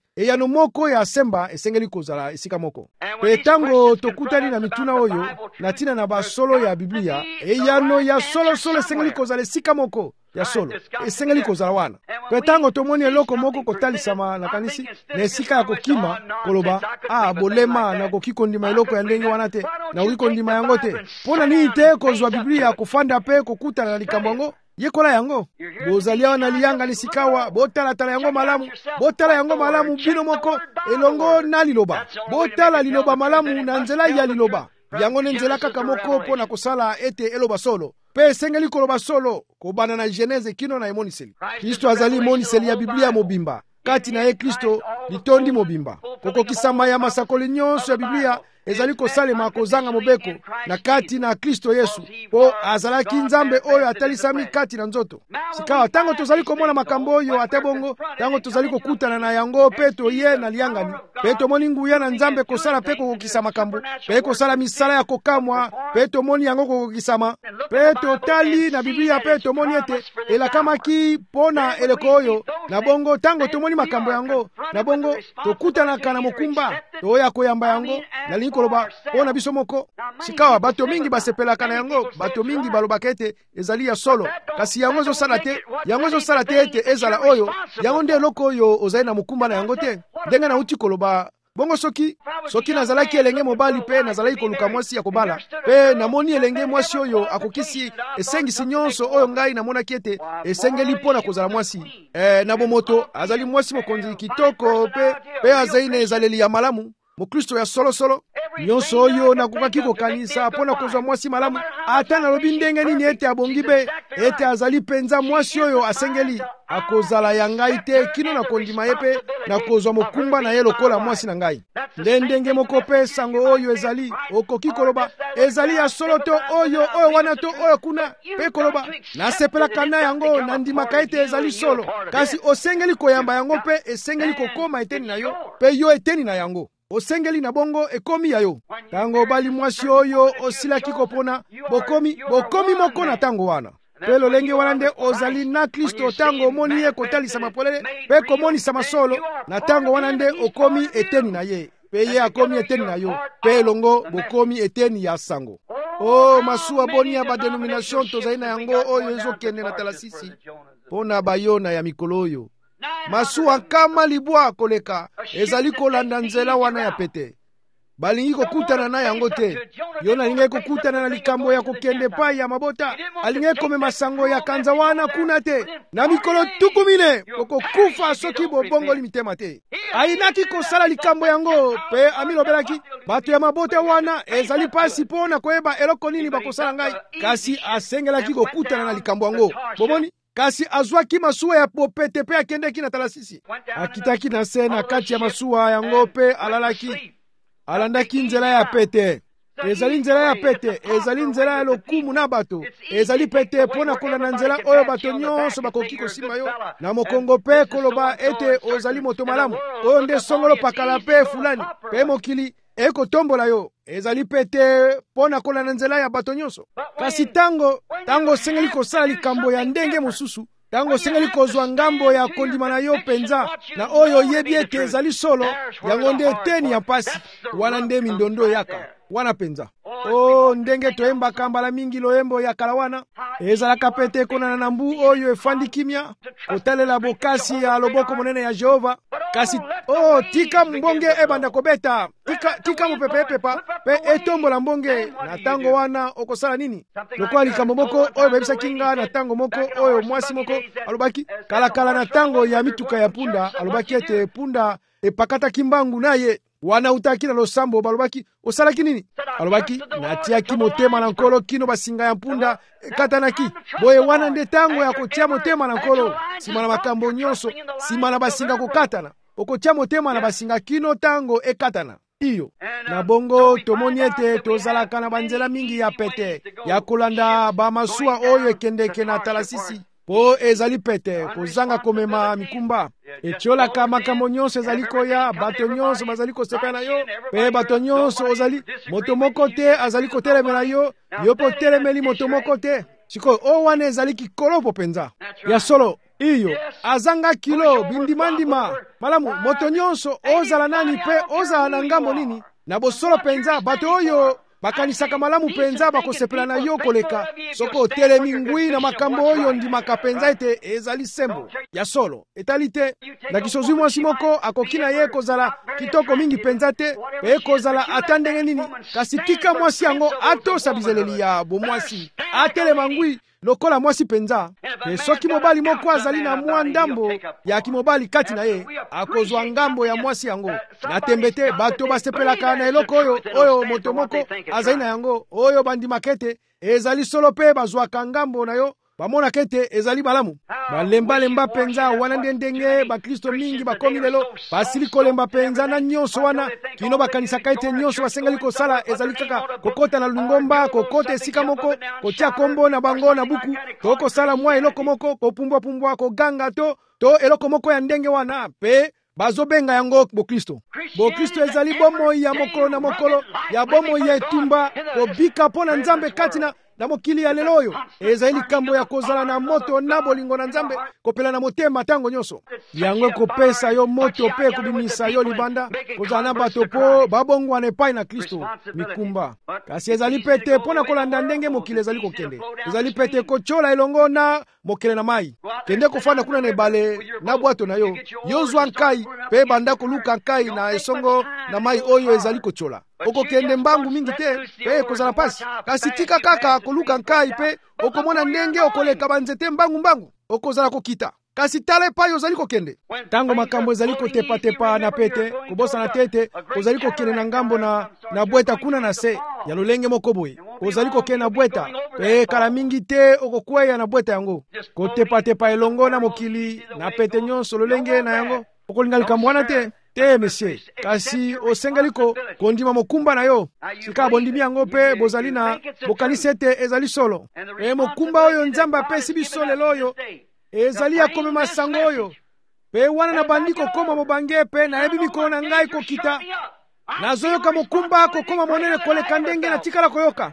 eyano moko ya semba esengeli kozala esika moko. Pe tango tokutani na mituna oyo na tina na basolo ya Biblia, eyano ya solo solo esengeli kozala esika moko ya solo esengeli kozala wana. Pe tango tomoni eloko moko kotalisama na kanisi na esika ya kokima koloba ah bolema na kokikondima eloko ya ndenge wana te na ukikondima yango te. Pona nini te kozwa Biblia kofanda pe kokutana na likambo yango yekola yango bozalia na liyanga nisikawa botala tala yango malamu botala yango malamu bino moko elongo na liloba botala liloba malamu na nzela ya liloba yango ne nzela kaka moko pona kosala ete eloba solo pe sengeli koloba solo kobana na Genese kino na emoniseli. Kristo azali moniseli ya Biblia mobimba kati na ye Kristo litondi mobimba kokokisama ya masakoli nyonso ya Biblia ezali kosalema kozanga mobeko na kati na Kristo Yesu po azalaki nzambe oyo atalisami kati na nzoto. Sikawa tango tozali komona makambo oyo ate bongo tango tozali kokutana na yango pe toye na liangani pe tomoni nguya na nzambe kosala pe kokokisa makambo pe kosala misala ya kokamwa pe tomoni yango kokokisama pe totali na Biblia pe tomoni ete elakamaki pona eleko oyo na bongo tango tomoni makambo yango na bongo tokutana kana mokumba toya koyamba yango na likoloba pona biso moko. Sikawa bato mingi basepelaka na yango bato mingi balobaka ete ezali ya solo kasi yango ezosala te yango ezosala te ete ezala oyo yango nde eloko oyo ozali na mokumba na yango te ndenge na uti koloba bongo soki soki nazalaki elenge mobali pe nazalaki koluka mwasi ya kobala pe namoni elenge mwasi oyo akokisi esengisi nyonso oyo ngai namonaki ete esengeli mpona kozala mwasi e, na bomoto azali mwasi mokonzi kitoko pe pe azali na ezaleli ya malamu mokristo ya solo solo nyonso oyo nakokaki kokanisa mpona kozwa mwasi malamu ata nalobi ndenge nini ete abongi be ete azali penza mwasi oyo asengeli akozala ya ngai te kino na kondima ye pe nakozwa mokumba na ye lokola mwasi na ngai. Nde ndenge moko pe sango oyo ezali okoki koloba ezali ya solo to oyo oyo wana to oyo kuna pe koloba nasepelaka na yango na ndimaka ete ezali solo kasi osengeli koyamba yango pe esengeli kokoma eteni na yo pe yo eteni na yango osengeli na bongo ekomi ya yo. Tango bali mwasi oyo osilaki kopona bokomi bokomi moko na tango wana pe lolenge wana nde ozali na Kristo tango omoni ye kotalisa mapolele pe komonisa masolo na tango wana nde okomi eteni na ye pe ye akomi eteni na yo pe longo bokomi eteni ya sango. Oh masuwa boni ya badenomination tozali na yango oyo ezokende na talasisi pona bayona ya mikolo oyo masuwa kama libwa koleka ezali kolanda nzela wana ya pete balingi kokutana na yango te. Yona alingi kokutana na likambo ya kokende pai ya mabota alingi komema sango ya kanza wana kuna te na mikolo tukumine kokokufa soki bobongoli mitema te ainaki kosala likambo yango pe amilobelaki bato ya mabota wana ezali pasi pona koyeba eloko nini bakosala ngai kasi asengelaki kokutana na likambo yango bomoni kasi azwaki masuwa ya popete pe akendeki na talasisi akitaki na se na kati ya masuwa yango pe alalaki alandaki nzela ya pete ezali nzela ya pete ezali nzela ya lokumu na bato ezali pete pona kolanda nzela oyo bato nyonso bakoki kosimba yo na mokongo pe koloba ete ozali moto malamu oyo nde songolo pakala pe fulani pe mokili ekotombola yo ezali pete pona kolanda nzela ya bato nyonso kasi tango tango sengeli kosala likambo ya ndenge mosusu tango sengeli kozwa ngambo ya kondima na yo penza na oyo yebi ete ezali solo yango nde eteni ya pasi wana nde mindondo yaka wana penza. Oh ndenge toyembaka mbala mingi loyembo ya kala wana ezalaka pete konana na mbu oyo efandi kimia kotalela bokasi ya loboko monene ya Jehova kasi oh tika mbonge ebanda kobeta tika, tika mopepe pepa pe etombola mbonge na tango wana okosala nini lokola likambo moko oyo bebisaki nga na tango moko oyo mwasi moko alobaki kalakala na tango ya mituka ya punda alobaki ete punda epakataki mbangu naye wana utaki na losambo balobaki osalaki nini alobaki natiaki motema na nkolo kino basinga ya mpunda katanaki boye wana nde tango ya kotia motema na nkolo sima na makambo nyonso sima na basinga kokatana okotia motema na basinga kino tango ekatana iyo na bongo tomoni ete tozalaka na banzela mingi ya pete ya kolanda bamasuwa oyo ekendeke na talasisi po ezali pete kozanga komema mikumba etiolaka makambo nyonso ezali koya bato nyonso bazali kosepela na yo pe bato nyonso ozali moto moko te azali kotelemela yo yo po telemeli moto moko te sikoyo o wana ezali kikolo po penza ya solo iyo azanga kilo bindimandima malamu moto nyonso ozala nani pe ozala na ngambo nini na bosolo penza bato oyo bakanisaka malamu penza bakosepela na yo koleka soko otelemi ngwi na makambo oyo ndimaka penza ete ezali sembo ya solo etali te na kisozwi mwasi moko akoki na ye kozala kitoko mingi penza te pe kozala ata ndenge nini kasi tika mwasi yango atosa bizeleli ya bomwasi atelema ngwi lokola mwasi penza pe soki mobali moko azali na mwa ndambo ya kimobali kati na ye akozwa ngambo ya mwasi yango na tembe te bato basepelaka na eloko oyo oyo moto moko azali na yango oyo bandimaka ete ezali solo pe bazwaka ngambo na yo bamonaka ete ezali malamu balembalemba penza wana nde ndenge bakristo mingi bakomi lelo basili kolemba penza na nyonso wana kino bakanisaka ete nyonso basengali kosala ezali kaka kokota na lungomba kokota esika moko kotia kombo na bango na buku to kosala mwa eloko moko kopumbwapumbwa koganga to to eloko moko ya ndenge wana pe bazobenga yango bokristo bokristo ezali bomoi ya mokolo na mokolo ya bomoi ya etumba kobika mpo na nzambe kati na na mokili ya lelo oyo ezali likambo ya kozala na moto na bolingo na nzambe kopela na motema ntango nyonso yango ekopesa yo moto mpe ekobimisa yo libanda kozala na bato mpo babongwana epai na kristo mikumba kasi ezali pete mpo na kolanda ndenge mokili ezali kokende ezali pete kotyola elongo na mokele na mai kende kofanda kuna na ebale na bwato na yo yozwa nkai mpe banda koluka nkai na esongo na mai oyo ezali kotyola okokende mbangu mingi te pe kozala pasi kasi tika kaka koluka nkai pe okomona ndenge okoleka banzete mbangu mbangu okozala kokita kasi tala epai ozali kokende ntango makambo ezali kotepatepa na pete kobosana tete ozali kokende na ngambo na, na bweta kuna na se ya lolenge moko boye ozali kokende na bweta pe kala mingi te okokweya na bweta yango kotepatepa elongo na mokili na pete nyonso lolenge na yango okolinga likambo wana te te monsieur kasi osengeli ko kondima mokumba na yo sika bondimi yango pe bozali na bokanisi ete ezali solo e mokumba oyo nzambe apesi biso lelo oyo ezali akomema sango oyo pe wana na bandi kokoma mobange pe nayebi mikolo na ngai kokita nazoyoka mokumba kokoma monene koleka ndenge natikala koyoka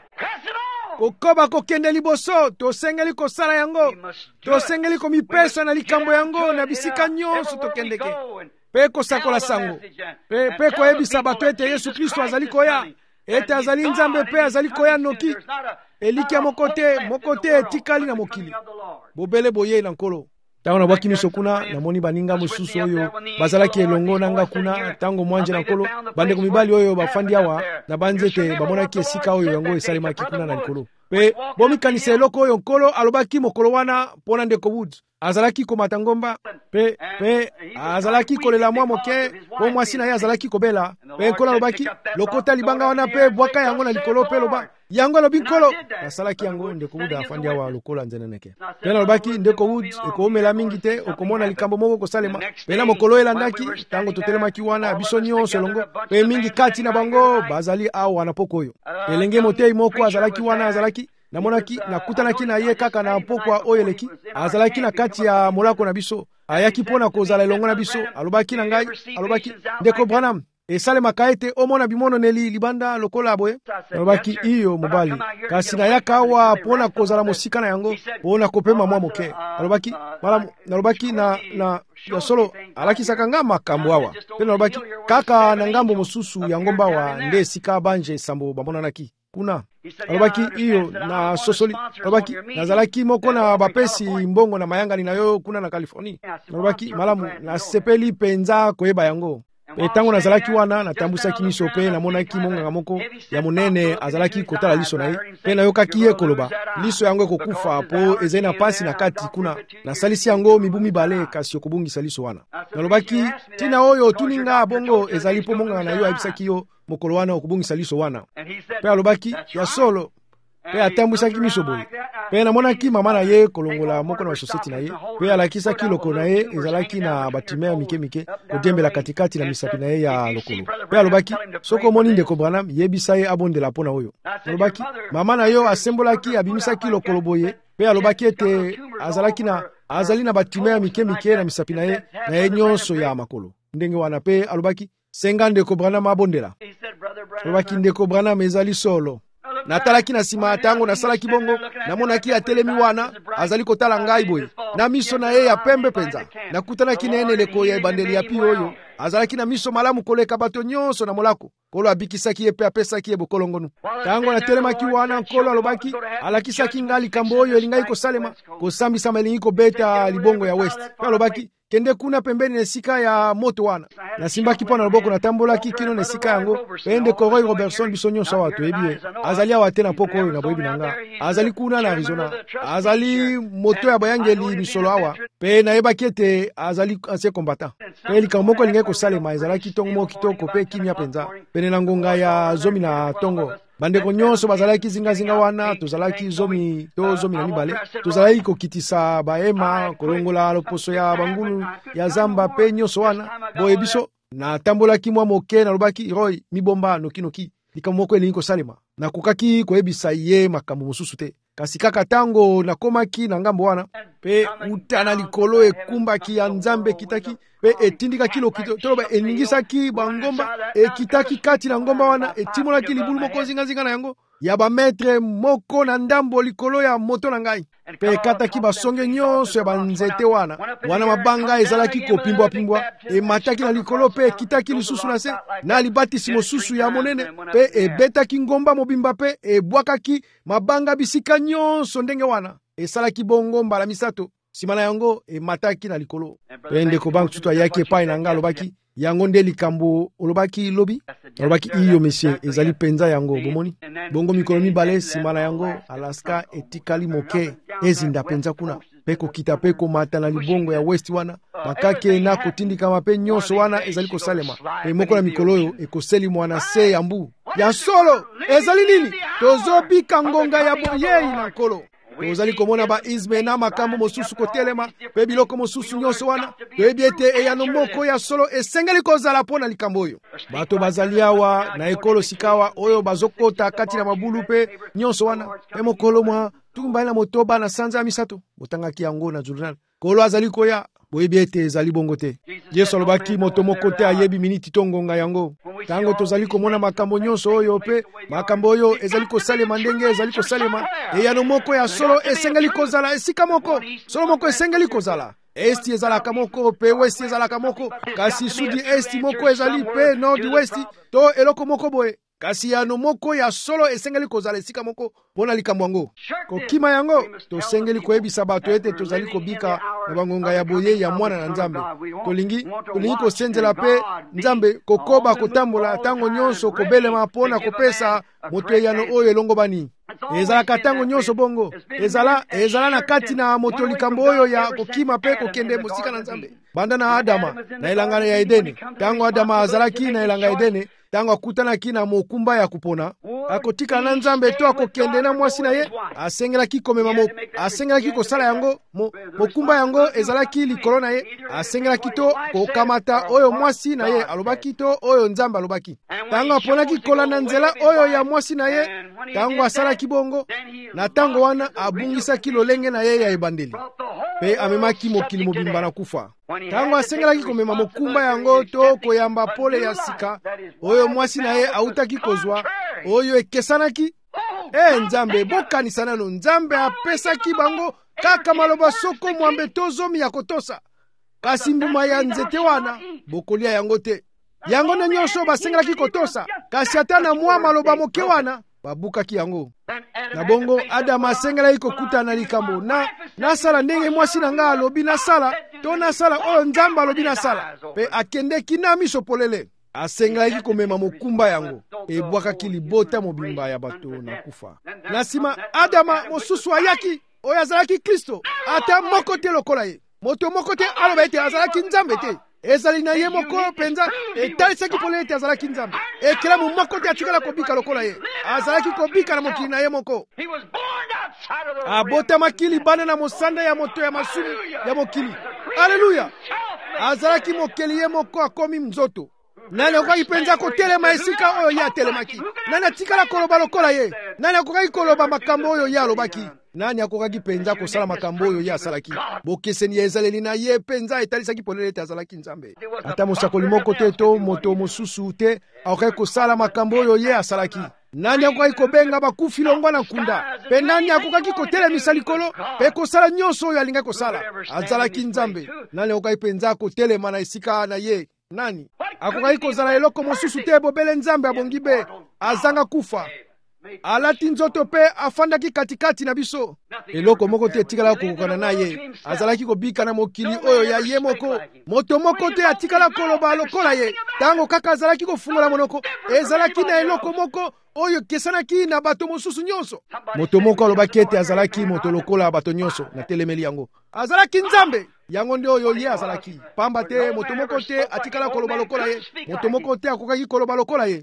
kokoba kokende liboso tosengeli kosala yango tosengeli komipesa na likambo yango na bisika nyonso tokendeke pe kosakola sango pe pe koyebisa bato ete yesu kristo azali koya ete azali nzambe pe azali koya noki elikia moko te moko te etikali na mokili bobele boye na nkolo ntango nabwaki miso kuna namoni baninga mosusu oyo bazalaki elongo nanga kuna ntango mwanje na nkolo bandeko mibali oyo bafandi awa na banzete bamonaki esika oyo yango esalemaki kuna na likolo pe bomikanisa eloko oyo nkolo alobaki mokolo wana mpo na ndeko Wood azalaki komata ngomba pe pe azalaki kolela mwa moke po mwasi na ye azalaki kobela pe nkolo alobaki lokota libanga wana pe bwaka yango na likolo pe loba yango alobi nkolo nasalaki yango ndeko Wood afandi awa lokola nzeneneke pe nalobaki ndeko Wood ekoomela mingi te okomona likambo moko kosalema pe na mokolo elandaki ntango totelemaki wana biso nyonso elongo pe mingi kati na bango bazali awa na poko oyo elenge motei moko azalaki wana azalaki namonaki nakutanaki na ye kaka na pokwa oyo eleki azalaki na kati ya molako na biso ayaki mpo na kozala elongo na biso alobaki na ngai alobaki ndeko Branham esalemaka ete omona bimononeli libanda lokola boye alobaki iyo mobali kasi nayaka awa mpo na kozala mosika na yango mpo na kopema mwa moke alobaki malamu nalobaki na na ya solo alakisaka nga makambo awa pe nalobaki kaka na ngambo mosusu ya ngomba awa nde esika banje esambo bamonanaki kuna alobaki iyo na sosoli alobaki nazalaki moko na bapesi mbongo na mayangani na yo kuna na Californie alobaki malamu nasepeli penza koyeba yango pe ntango nazalaki wana natambwisaki miso pe namonaki monganga moko ya monene azalaki kotala liso na ye pe nayokaki ye koloba liso yango ekokufa po ezali na pasi na kati kuna nasalisi yango mibu mibale kasi okobungisa liso wana nalobaki tina oyo otuninga bongo ezali po monganga na yo ayebisaki yo mokolo wana okobungisa liso wana pe alobaki ya solo pe atambwisaki miso boye pe namonaki mama na ye kolongola moko na basoseti na ye pe alakisaki lokolo na ye ezalaki na batimea mike mike kodembela katikati na misapi na ye ya lokolo pe alobaki soko omoni ndeko Branham yebisa ye abondela mpo na oyo alobaki mama na yo asembolaki abimisaki lokolo boye pe alobaki ete azalaki na azali na batimea mike mike na misapi na ye na ye nyonso ya makolo ndenge wana pe alobaki senga ndeko Branham abondela alobaki ndeko Branham ezali solo natalaki na nsima tango nasalaki bongo, namonaki atelemi wana azali kotala ngai boye na miso na ye ya pembe penza. Nakutanaki na eneleko ya ebandeli ya pi oyo azalaki na miso malamu koleka bato nyonso na molako. Nkolo abikisaki ye pe apesaki ye bokolo ngonu. Tango natelemaki wana, Nkolo alobaki alakisaki ngai likambo oyo elingai kosalema, kosambisama elingi kobeta libongo ya West. Pe alobaki kende kuna pembeni na esika ya moto wana. Nasimbaki mpo na loboko, natambolaki kino na esika yango. Pe ndeko Roy Robertson biso nyonso awa toyebi ye azali awa te na poko oyo na boyebi na nga. Azali kuna na Arizona, azali moto ya bayangeli misolo awa. Pe nayebaki ete azali ancien combattant. Pe likambo moko elingai kosalema ezalaki tongo moko kitoko pe kimia penza pene na ngonga ya zomi na tongo. Bandeko nyonso bazalaki zingazinga wana, tozalaki zomi to zomi na mibale, tozalaki kokitisa baema kolongola loposo ya bangulu ya zamba pe nyonso wana. Boye biso na tambolaki mwa moke na lobaki Roy mibomba noki noki likambo moko elingi kosalema. Nakokaki koyebisa ye makambo mosusu te, kasi kaka tango nakomaki na ngambo wana pe utana likolo ekumbaki ya Nzambe kitaki pe etindika kilo kito toloba eningisaki bangomba ekitaki kati na ngomba wana etimolaki libulu moko zinga zinga na yango ya ba metre moko na ndambo likolo ya moto na ngai. Pe kataki basonge nyonso ya banzete wana wana mabanga ezalaki kopimbwa pimbwa emataki na likolo pe ekitaki lisusu na se na libatisi mosusu ya monene pe ebetaki ngomba mobimba pe ebwakaki mabanga bisika nyonso ndenge wana esalaki bongo mbala misato. Sima na yango emataki na likolo. Pe ndeko bangu tutu ayaki epai na nga alobaki yango nde likambo olobaki lobi. Alobaki iyo monsieur ezali penza yango bomoni. Bongo mikolo mibale sima na yango Alaska etikali moke ezinda penza kuna. Pe kokita pe komata na libongo ya West wana makake na kotindika mape nyonso wana ezali kosalema. Pe moko na mikolo oyo ekoseli mwana se ya mbu ya solo ezali nini tozobika ngonga ya boyei na nkolo. Tozali komona ba izme na makambo mosusu kotelema pe biloko mosusu nyonso wana toyebi ete eyano moko ya solo esengeli kozala mpo na likambo oyo. Bato bazali awa na ekolo sikawa oyo bazokota kati na mabulu pe nyonso wana pe mokolo mwa tukumbali na motoba na sanza ya misato botangaki yango na journal. Kolo azali koya boyebi ete ezali bongo te. Yesu alobaki moto moko te ayebi miniti tongonga yango. Tango tozali komona makambo nyonso oyo pe makambo oyo ezali kosalema ndenge ezali kosalema eyano moko ya solo esengeli kozala esika moko solo moko esengeli kozala. Esti ezalaka moko pe westi ezalaka moko, kasi sudi esti moko ezali pe nord westi to eloko moko boye. Kasi yano moko ya solo esengeli kozala esika moko pona likambo yango. Kokima yango tosengeli koyebisa bato ete tozali kobika na bangonga ya boye ya mwana na Nzambe. Tolingi tolingi kosenzela pe Nzambe kokoba kotambola tango nyonso kobelema pona kopesa moto yano oyo elongo bani. Ezalaka tango nyonso bongo ezala ezala na kati na moto likambo oyo ya kokima pe kokende musika na Nzambe. Banda na Adama na elanga ya Edene, tango Adama azalaki na elanga Edene, tango akutanaki na mokumba ya kupona akotika na Nzambe to akokende na mwasi na ye asengelaki komema mo asengelaki kosala yango mo, mokumba yango ezalaki likolo na ye asengelaki to kokamata oyo mwasi na ye alobaki to oyo Nzambe alobaki. Tango aponaki kola na nzela oyo ya mwasi na ye tango asalaki bongo na tango wana abungisaki lolenge na ye ya ebandeli pe amemaki mokili mobimba na kufa. Tango asengelaki komema mokumba yango to koyamba pole ya sika oyo mwasi na ye autaki kozwa oyo ekesanaki. E Nzambe bokanisa nano Nzambe apesaki bango kaka maloba soko mwambe to zomi ya kotosa. Kasi mbuma ya nzete wana bokolia yango te. Yango na nyonso basengelaki kotosa kasi ata na mwa maloba moke wana babukaki yango. Na bongo Adama asengelaki kokuta na likambo na nasala ndenge mwasi na nga alobi nasala to nasala oyo Nzambe alobi nasala pe akendeki na miso polele. Asengelaki komema mokumba yango ebwakaki libota mobimba ya bato na kufa. Na sima Adama mosusu ayaki oyo azalaki Kristo ata moko te lokola ye. Moto moko te aloba ete azalaki Nzambe te. Ezali na ye moko penza etalisaki polele ete azalaki Nzambe. Ekelamu moko te atikala kobika lokola ye. Azalaki kobika na mokili na ye moko. Abotamaki libanda na mosanda ya moto ya masumu ya mokili. Haleluya. Azalaki mokeli ye moko akomi mzoto. Nani akokaki penza kotelema esika oyo ye atelemaki? Nani atikala koloba lokola ye? Nani akokaki koloba makambo oyo ye alobaki? Nani akokaki penza kosala makambo oyo ye asalaki? Bokeseni ya ezaleli na ye penza etalisaki polele ete azalaki Nzambe. Ata mosakoli moko te to moto mosusu te akokaki kosala makambo oyo ye asalaki. nani akokaki kobenga bakufi longwa na nkunda, mpe nani akokaki kotelemisa likolo mpe kosala nyonso oyo alingaki kosala. Azalaki Nzambe. Nani akokaki mpenza kotelema na esika na ye? Nani akokaki kozala eloko mosusu te bobele Nzambe abongi be, azanga kufa, alati nzoto mpe afandaki katikati na biso. Eloko moko te etikala kokokana na ye. Azalaki kobika na mokili oyo ya ye moko. Moto moko te atikala koloba lokola ye. Tango kaka azalaki kofungola monoko, ezalaki na eloko moko oyo kesanaki na bato mosusu nyonso. Moto moko alobaki ete azalaki moto lokola bato nyonso na telemeli yango. Azalaki Nzambe. Yango nde oyo ye azalaki. Pamba te moto moko te atikala koloba lokola ye. Moto moko te akokaki koloba lokola ye.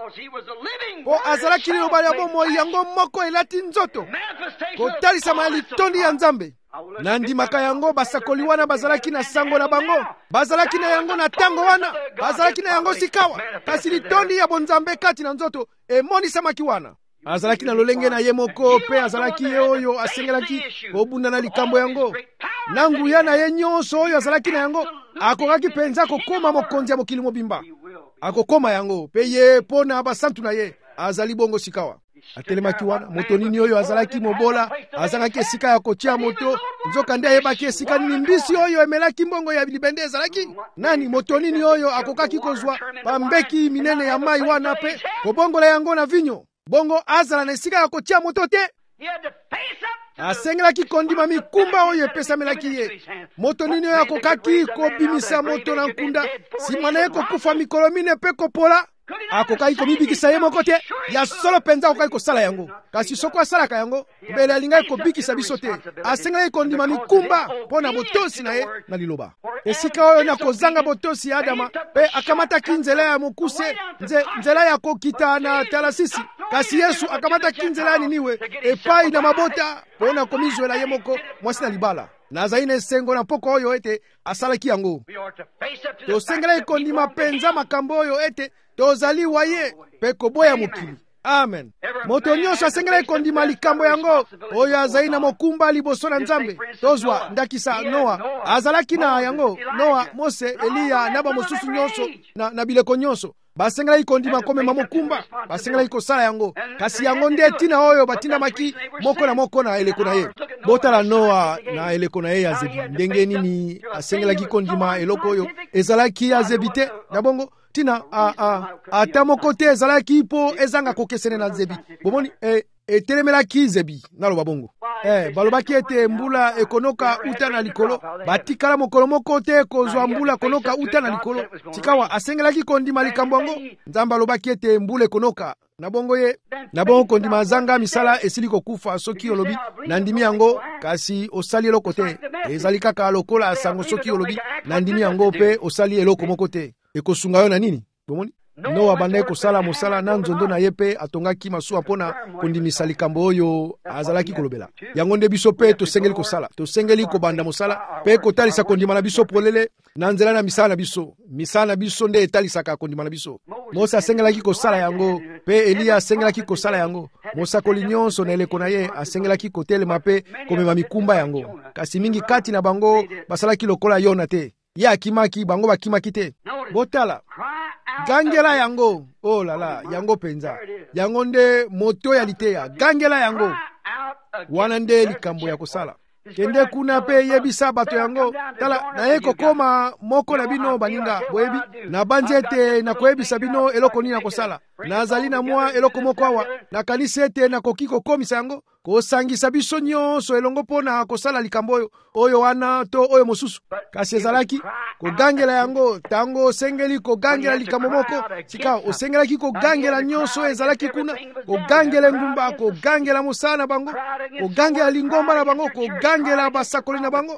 Po azalaki liloba ya bomoi yango moko elati nzoto kotalisama ya litondi ya Nzambe. Na ndimaka yango basakoli wana bazalaki na sango na bango, bazalaki na yango na tango wana, bazalaki na yango sikawa, kasi litondi ya bonzambe kati na nzoto emonisamaki wana. Azalaki na lolenge na ye moko pe azalaki ye oyo asengelaki kobunda na likambo yango. Na nguya na ye nyonso oyo azalaki na yango akokaki penza kokoma mokonzi ya mokili mobimba. Akokoma yango pe ye pona basantu na ye azali bongo sikawa. Atelemaki wana moto nini oyo azalaki mobola, azangaki esika ya kotia moto, nzoka nde ayebaki esika nini mbisi oyo emelaki mbongo ya libende ezalaki. Nani moto nini oyo akokaki kozwa bambeki minene ya mai wana pe kobongola yango na vinyo, bongo azala na esika ya kotia moto te. Asengelaki kondima mikumba oyo epesamelaki ye. Moto nini oyo akokaki kobimisa moto na nkunda, sima na ye kokufa mikolo mine pe kopola, akokaki komibikisa ye moko te. Ya solo penza akokaki kosala yango, kasi soko asalaka yango mbele alingaki kobikisa biso te. Asengelaki kondima mikumba mpo na botosi na ye na liloba. Esika oyo na kozanga botosi ya Adama pe akamataki nzela ya mokuse, nze, nzela ya kokita na talasisi, kasi Yesu akamataki nzela ya niniwe epai na mabota mpo na komizwela ye moko mwasi na libala. Na azali na esengo na poko oyo ete asalaki yango. Tosengelaki kondima penza makambo oyo ete tozali wa ye pe koboya mokili. Amen. Moto nyonso asengelaki kondima likambo yango oyo azali na mokumba liboso na Nzambe. Tozwa ndakisa Noa azalaki na yango. Noa, Mose, Eliya na bamosusu nyonso na, na bileko nyonso basengelaki kondima komema mokumba, basengelaki kosala yango, kasi yango nde tina oyo batindamaki moko na moko na eleko na ye. Botala Noa na eleko na ye ya zebi ndenge nini asengelaki kondima eloko oyo ezalaki ya zebi te. Na bongo tina a a ata moko te ezalaki po ezanga kokesene na zebi. Bomoni e etelemelaki zebi naloba bongo. Eh, balobaki ete mbula ekonoka uta na likolo, batikala mokolo moko te kozwa mbula konoka uta na likolo. Sikawa asengelaki kondima likambo yango. Nzambe alobaki ete mbula ekonoka. Na bongo ye, na bongo kondima zanga misala esili kokufa soki olobi na ndimi yango, kasi osali eloko te. Ezali kaka lokola sango soki olobi na ndimi yango pe osali eloko moko te. Ekosunga yo na nini? Bomoni? Noa bandai kosala mosala na nzondo na ye pe atongaki masuwa mpona kondimisa likambo oyo azalaki kolobela. Yango nde biso pe tosengeli kosala. Tosengeli kobanda mosala pe kotalisa kondima na biso polele na nzela na misala na biso. Misala na biso nde etalisaka kondima na biso. Mose asengelaki kosala yango pe Eliya asengelaki kosala yango. Mosakoli nyonso na eleko na ye asengelaki kotelema pe komema mikumba yango. Kasi mingi kati na bango basalaki lokola Yona te. Ye akimaki bango bakimaki te. Botala gangela yango, oh lala, yango penza. Yango nde moto ya liteya, gangela yango. Wana nde likambo ya kosala. Kende kuna pe yebisa bato yango, tala na ye kokoma moko na bino baninga boyebi, na banzete na koyebisa bino eloko nini na kosala. Na azali na mwa eloko moko awa, na kanisa ete na koki kokomisa yango, kosangisa biso nyonso elongo pona kosala likambo oyo, oyo wana to oyo mosusu. Kasi ezalaki kogangela yango, tango osengeli kogangela likambo moko, sika osengelaki kogangela nyonso ezalaki kuna, kogangela ngumba, kogangela mosala na bango, kogangela lingomba na bango, kogangela basakoli na bango,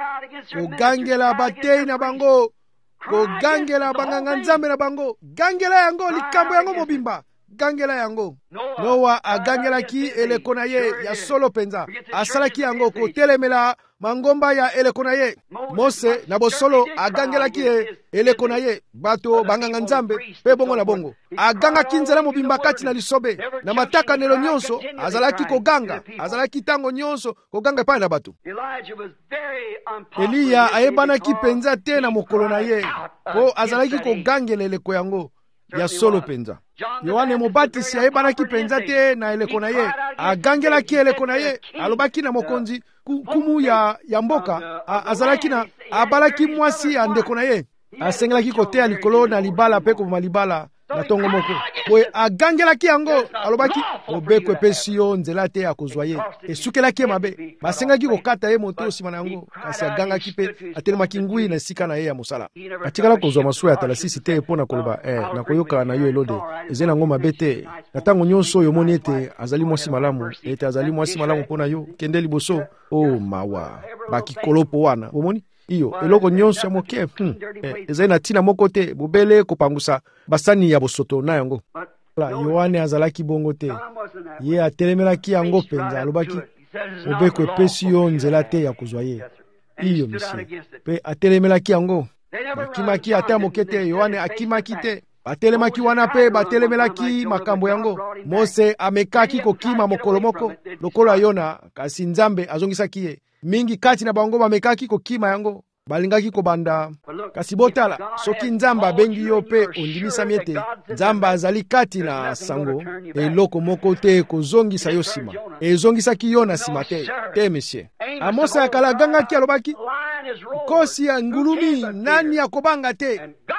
kogangela batei na bango, kogangela banganga nzambe na bango, gangela yango likambo yango mobimba. Gangela yango. Noa agangelaki eleko na ye ya solo penza. Asalaki yango kotelemela mangomba ya eleko na ye. Mose na bosolo agangelaki eleko na ye bato banganga nzambe pe bongo na bongo. Agangaki nzela mobimba kati na lisobe na mataka nelo nyonso azalaki koganga. Azalaki tango nyonso koganga pa na bato. Eliya ayebanaki penza te na mokolo na ye po azalaki kogangela eleko yango. ya solo penza. Yohane Mobatisi ayebanaki penza te na eleko na ye, agangelaki eleko na ye, alobaki na mokonzi kumu ya, ya mboka, azalaki na abalaki mwasi ya ndeko na ye, asengelaki koteya likolo na libala pe koboma libala na tongo moko. Boye agangelaki yango, alobaki mobeko epesi yo nzela te ya kozwa ye, esukelaki ye mabe, basengaki kokata ye moto nsima na yango, kasi agangaki pe atelemaki ngui na esika na ye ya mosala. Atikala kozwa masuwa ya talasisi te mpona koloba eh nakoyoka na yo elode eze nango mabe te. Na ntango nyonso oyo omoni ete azali mwasi malamu, ete azali mwasi malamu mpona yo, kende liboso o mawa bakikolopo wana bomoni iyo eloko nyonso ya moke hmm. eh, ezali na ntina moko te bobele kopangusa basani ya bosoto na yango. Yohane azalaki bongo te, ye atelemelaki yango penza, alobaki mobeko epesi yo nzela te ya kozwa ye. Iyo misie pe atelemelaki yango, bakimaki ata moke te. Yohane akimaki te, batelemaki wana pe batelemelaki makambo yango. Mose amekaki kokima mokolo moko lokola Yona, kasi Nzambe azongisaki ye. Mingi kati na bango bamekaki kokima yango, balingaki kobanda. Kasi botala, soki Nzamba abengi yo pe ondimisa miete, Nzamba azali kati na sango, eloko moko te kozongisa yo sima. Ezongisaki yo na sima te, te monsieur. Amosa ya kala gangaki alobaki, kosi ya ngulumi nani akobanga te,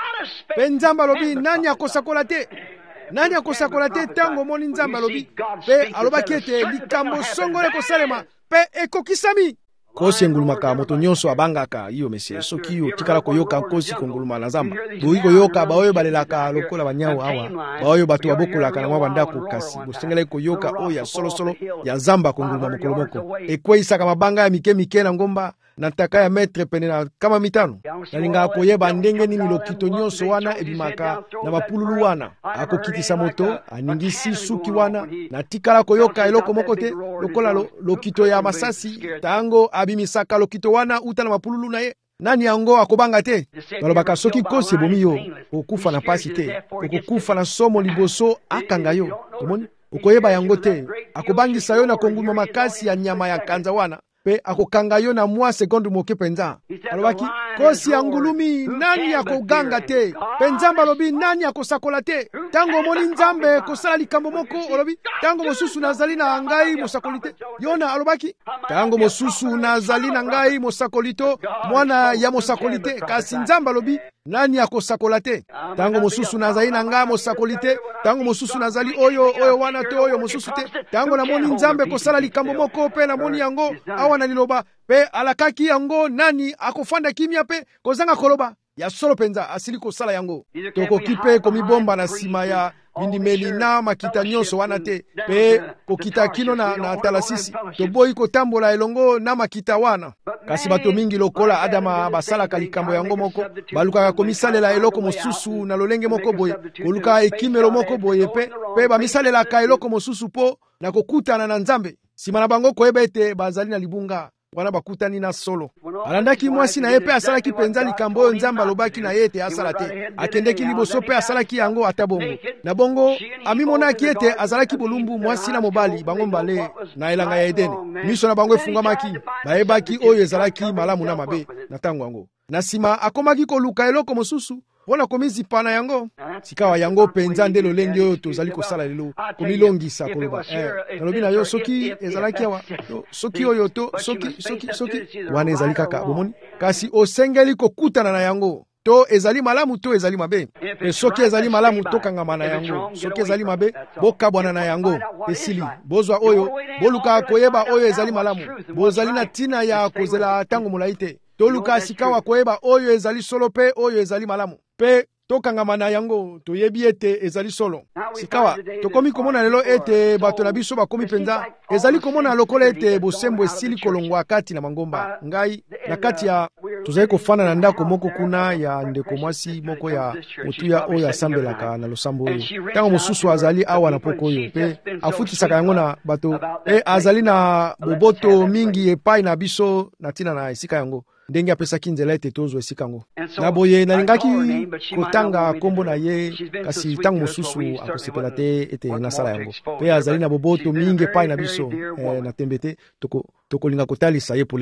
pe Nzamba lobi nani akosakola te. Nani akosakola te tango moni Nzamba lobi, pe alobaki ete likambo songole kosalema, pe ekokisami. Kosi engulumaka moto nyonso abangaka iyo mesie, soki yo tikala koyoka kosi konguluma na Nzamba. Boyi koyoka baoyo balelaka lokola banyawo awa, baoyo batu babokolaka na mwa bandako, kasi bosengele koyoka oya solo solo ya Nzamba konguluma mokolo moko. Ekweisaka mabanga ya mike mike na ngomba na ntaka ya metre pene na kama mitano. Nalinga koyeba ndenge nini lokito nyonso wana ebimaka na mapululu wana. Akokitisa moto aningisi suki wana na tikala koyoka eloko moko te lokola lo, lokito ya masasi tango abimisaka lokito wana uta na mapululu na ye. Nani yango akobanga te? Balobaka soki kosi ebomi yo, okufa na pasi te, okukufa na somo liboso akanga yo. Tomoni? Okoyeba yango te, akobangisa yo na konguluma makasi ya nyama ya kanza wana, pe akokanga yo na mwa sekondu moke penza. Alobaki, kosi ya ngulumi nani akoganga te, pe Nzamba lobi nani akosakola te. Tango moni Nzambe kosala likambo moko, olobi tango mosusu nazali na ngai mosakoli te. Yona alobaki, tango mosusu nazali na ngai mosakolito, mwana ya mosakoli te, kasi Nzamba lobi nani akosakola te. Tango mosusu nazali na ngai mosakoli te, tango mosusu nazali oyo oyo wana te oyo mosusu te. Tango na moni Nzambe kosala likambo moko pe na moni yango awa na liloba, pe alakaki yango nani akofanda kimia pe kozanga koloba ya solo penza asili kosala yango. Tokoki pe komibomba na sima ya bindimeli na makita nyonso wana te, pe kokita kino na, na talasisi toboyi kotambola elongo na makita wana. Kasi bato mingi lokola Adama basalaka likambo yango moko, balukaka komisalela eloko mosusu na lolenge moko boye, koluka ekimelo moko boye pe pe bamisalelaka eloko mosusu po na kokutana na Nzambe. Sima na bango koyeba ete bazali na libunga wana bakutani na solo. Alandaki mwasi na ye pe asalaki penza likambo oyo Nzamba alobaki na ye ete asala te. Akendeki liboso pe asalaki yango ata bongo. Na bongo amimonaki ete azalaki bolumbu mwasi na mobali bango mbale na elanga ya Edeni. Miso na bango efungamaki, bayebaki oyo ezalaki malamu na mabe na tango yango. Na sima akomaki koluka eloko mosusu mpona komizipa na yango. Sikawa yango penza nde lolenge oyo tozali kosala lelo, komilongisa koloba eh nalobi na yo soki ezalaki awa soki oyo to soki soki soki wana ezali kaka bomoni, kasi osengeli kokutana na yango to ezali malamu to ezali mabe. E soki ezali malamu tokangama na yango, soki ezali mabe bokabwana na yango esili. Bozwa oyo boluka koyeba oyo ezali malamu, bozali na tina ya kozela tango molai te. Toluka sikawa koyeba oyo ezali solo pe oyo ezali malamu, pe tokangama na yango toyebi ete ezali solo. Sikawa tokomi komona lelo ete bato na biso bakomi penza ezali komona lokola ete bosembo esili kolongwa kati na mangomba. Ngai na kati ya tozali kofana na ndako moko kuna ya ndeko mwasi moko ya motuya oyo asambelaka na losambo oyo. Tango mosusu azali awa na poko oyo pe afutisaka yango na bato, e azali na boboto mingi epai na biso na tina na esika yango. Ndenge apesaki nzela ete tozwa esika yango. Na boye nalingaki kotanga kombo na ye, kasi tango mosusu akosepela te ete nasala yango. Pe azali na boboto mingi epai na biso eh, na tembe te, toko tokolinga kotalisa ye polele te.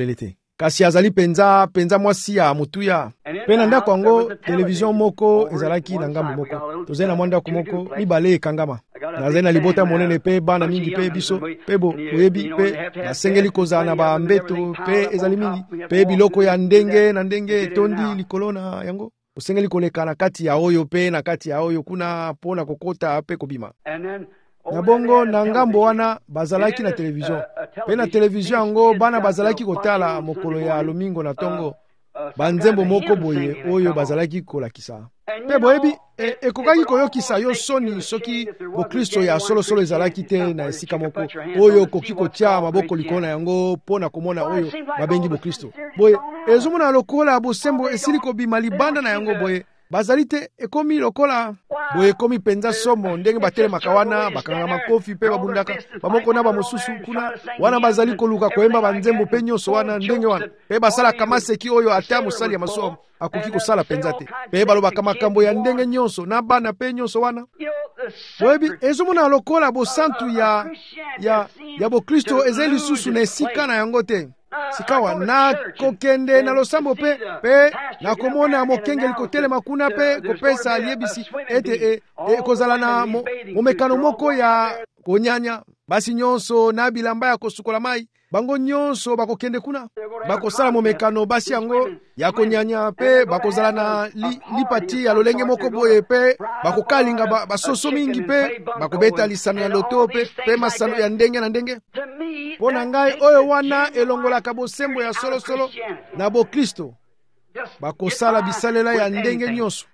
kasi azali penza penza mwasi ya mutuya. Pe na ndako yango televizion moko ezalaki na ngambo moko. Tozali na mwanda moko mibale ekangama. Nazali na libota monene pe bana mingi pe biso pe bo oyebi pe nasengeli kozala na bambeto pe ezali mingi pe biloko ya ndenge na ndenge etondi likolo na yango. Osengeli koleka na kati ya oyo pe na kati ya oyo kuna pona kokota pe kobima. Na bongo na ngambo wana bazalaki na televizion. Pe na televizion yango bana bazalaki kotala mokolo ya lomingo na tongo. Banzembo moko boye oyo bazalaki kolakisa. Pe boyebi e, ekokaki koyokisa yo soni soki bokristo ya solo solo ezalaki te na esika moko oyo koki kotia maboko likolo na yango pona komona oyo babengi bokristo. Boye ezomona lokola bosembo esili kobima libanda na yango boye bazali te ekomi lokola boye ekomi penza somo ndenge batelemaka wana bakanga makofi pe babundaka bamoko na bamosusu kuna wana bazali koluka koyemba banzembo pe nyonso wana ndenge wana pe basalaka maseki oyo ata mosali ya masomo akoki kosala penza te pe balobaka makambo ya ndenge nyonso na bana pe nyonso wana boyebi ezomona lokola bosantu ya ya ya bokristo ezali lisusu na esika na yango te. Sikawa na kokende na losambo pe pe na komona mokengeli kotelema kuna pe kopesa liebisi ete e, e kozala na mo, momekano moko ya konyanya basi nyonso na bilamba ya kosukola mai bango nyonso bakokende kuna bakosala momekano basi yango ya konyanya pe bakozala na li, lipati ya lolenge moko boye pe bakokalinga ba, basoso mingi pe bakobeta lisano ya loto pe pe masano ya ndenge na ndenge. Pona ngai oyo wana elongolaka bosembo ya solo solo na bokristo bakosala bisalela ya ndenge nyonso.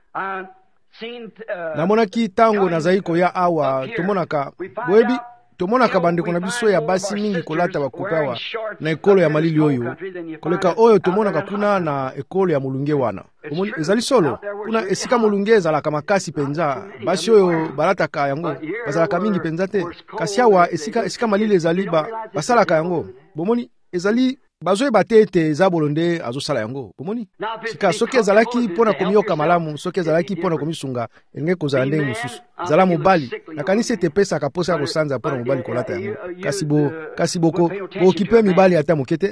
Namonaki tango nazali koya awa tomonaka boyebi tomonaka bandeko na biso ya basi mingi kolata bakupawa na ekolo ya malili oyo koleka oyo tomonaka kuna na ekolo ya mulunge wana ezali solo kuna esika mulunge ezalaka makasi penza basi oyo balataka yango bazalaka mingi penza te kasi awa esika esika malili ezali ba basalaka yango bomoni ezali bazoyeba te ete eza bolonde azosala yango bomoni sika soki ezalaki mpona komiyoka malamu soki ezalaki mpona komisunga elingi kozala ndenge mosusu ezala mobali nakanisi ete epesaka posa ya kosanza mpona mobali kolata yango kasi bo kasi boko bookipe mibali ata moke te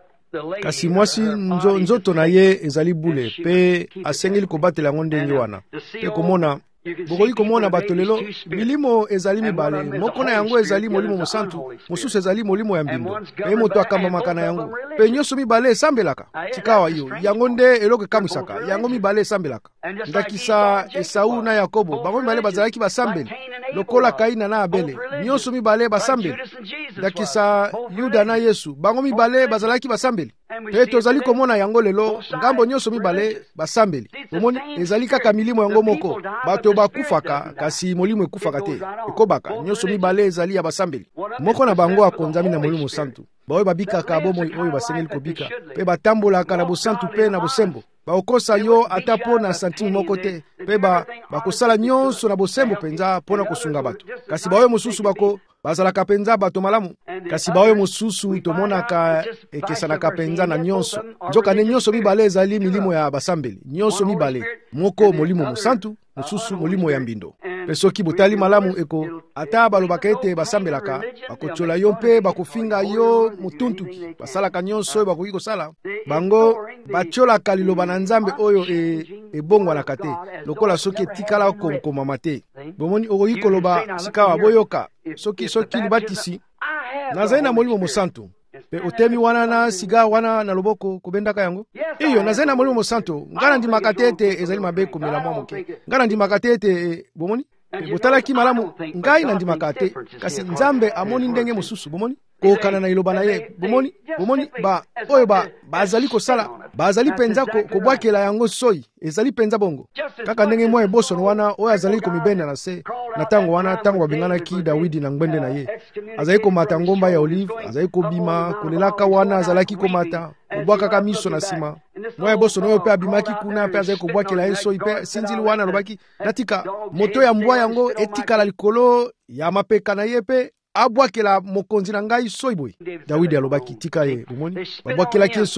kasi mwasi nzo, nzoto na ye ezali bule pe asengeli kobatela yango ndenge wana pe komona bokoki komona bato lelo milimo ezali mibale moko na yango ezali molimo mosantu mosusu ezali molimo ya mbindo pe moto akambamaka na yango pe nyonso mibale esambelaka tikawa yo yango nde eloko ekamwisaka yango mibale esambelaka ndakisa Esau na Yakobo bango mibale bazalaki basambeli lokola Kaina na Abele nyonso mibale basambeli ndakisa Yuda na Yesu bango mibale bazalaki basambeli pe tozali komona yango lelo ngambo nyonso mibale basambeli omoni ezali kaka milimo yango moko bato bakufaka kasi molimo ekufaka te ekobaka nyonso mibale ezali ya basambeli moko na bango akonzami na molimo santu baoyo babikaka bomoi oyo basengeli kobika pe batambolaka na bosantu pe na bosembo baokosa yo ata po na santime moko te pe ba bakosala nyonso na bosembo penza pona kosunga bato kasi baoyo mosusu bako bazalaka penza bato malamu kasi baoyo mosusu tomonaka ekesanaka penza na nyonso nzokande nyonso mibale ezali milimo ya basambeli nyonso mibale moko molimo mosantu mosusu molimo ya mbindo pe soki botali malamu eko ata balobaka ete basambelaka bakotiola yo mpe bakofinga yo mutuntuki basalaka nyonso oyo bakoki kosala bango batiolaka liloba na Nzambe oyo e, ebongwanaka te lokola soki etikala komkomama te bomoni okoki koloba sikawa boyoka soki soki libatisi nazali na molimo mosantu pe otemi wana na siga wana na loboko kubendaka yango iyo nazali na molimo mosantu ngana ndimaka te ete ezali mabe komela mwa moke ngana ndimaka te ete bomoni botalaki malamu ngai na ndimaka te kasi Nzambe amoni ndenge mosusu bomoni kokana na iloba na ye bomoni bomoni ba oyo ba bazali kosala bazali penza kobwakela yango soi ezali penza bongo kaka ndenge mwa ebosono wana oyo azali komibenda na se na tango wana tango babenganaki Dawidi na ngbende na ye azali komata ngomba ya olive azali kobima kolelaka wana azalaki komata kobwakaka miso na sima mwa ebosono oyo pe abimaki kuna pe azali kobwakela ye soi pe sinzili wana alobaki natika moto ya mbwa yango etikala likolo ya mapeka na ye pe abwakela mokonzi na ngai soi boy Dawidi alobaki tika ye bomoni babwakelaki soi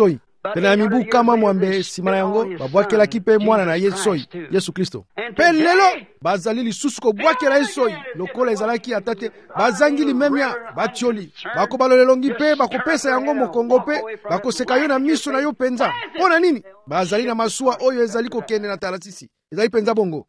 pene ya mibu kama mwambe nsima na yango babwakelaki mpe mwana na ye soi Yesu Kristo. Mpe lelo bazali lisusu kobwakela ye soi lokola ezalaki ata te. Bazangi limemia batioli bakoba lolelongi mpe bakopesa yango mokongo mpe bakoseka yo na miso na yo penza. Mpona nini? Bazali na masuwa oyo ezali kokende na talasisi ezali penza bongo.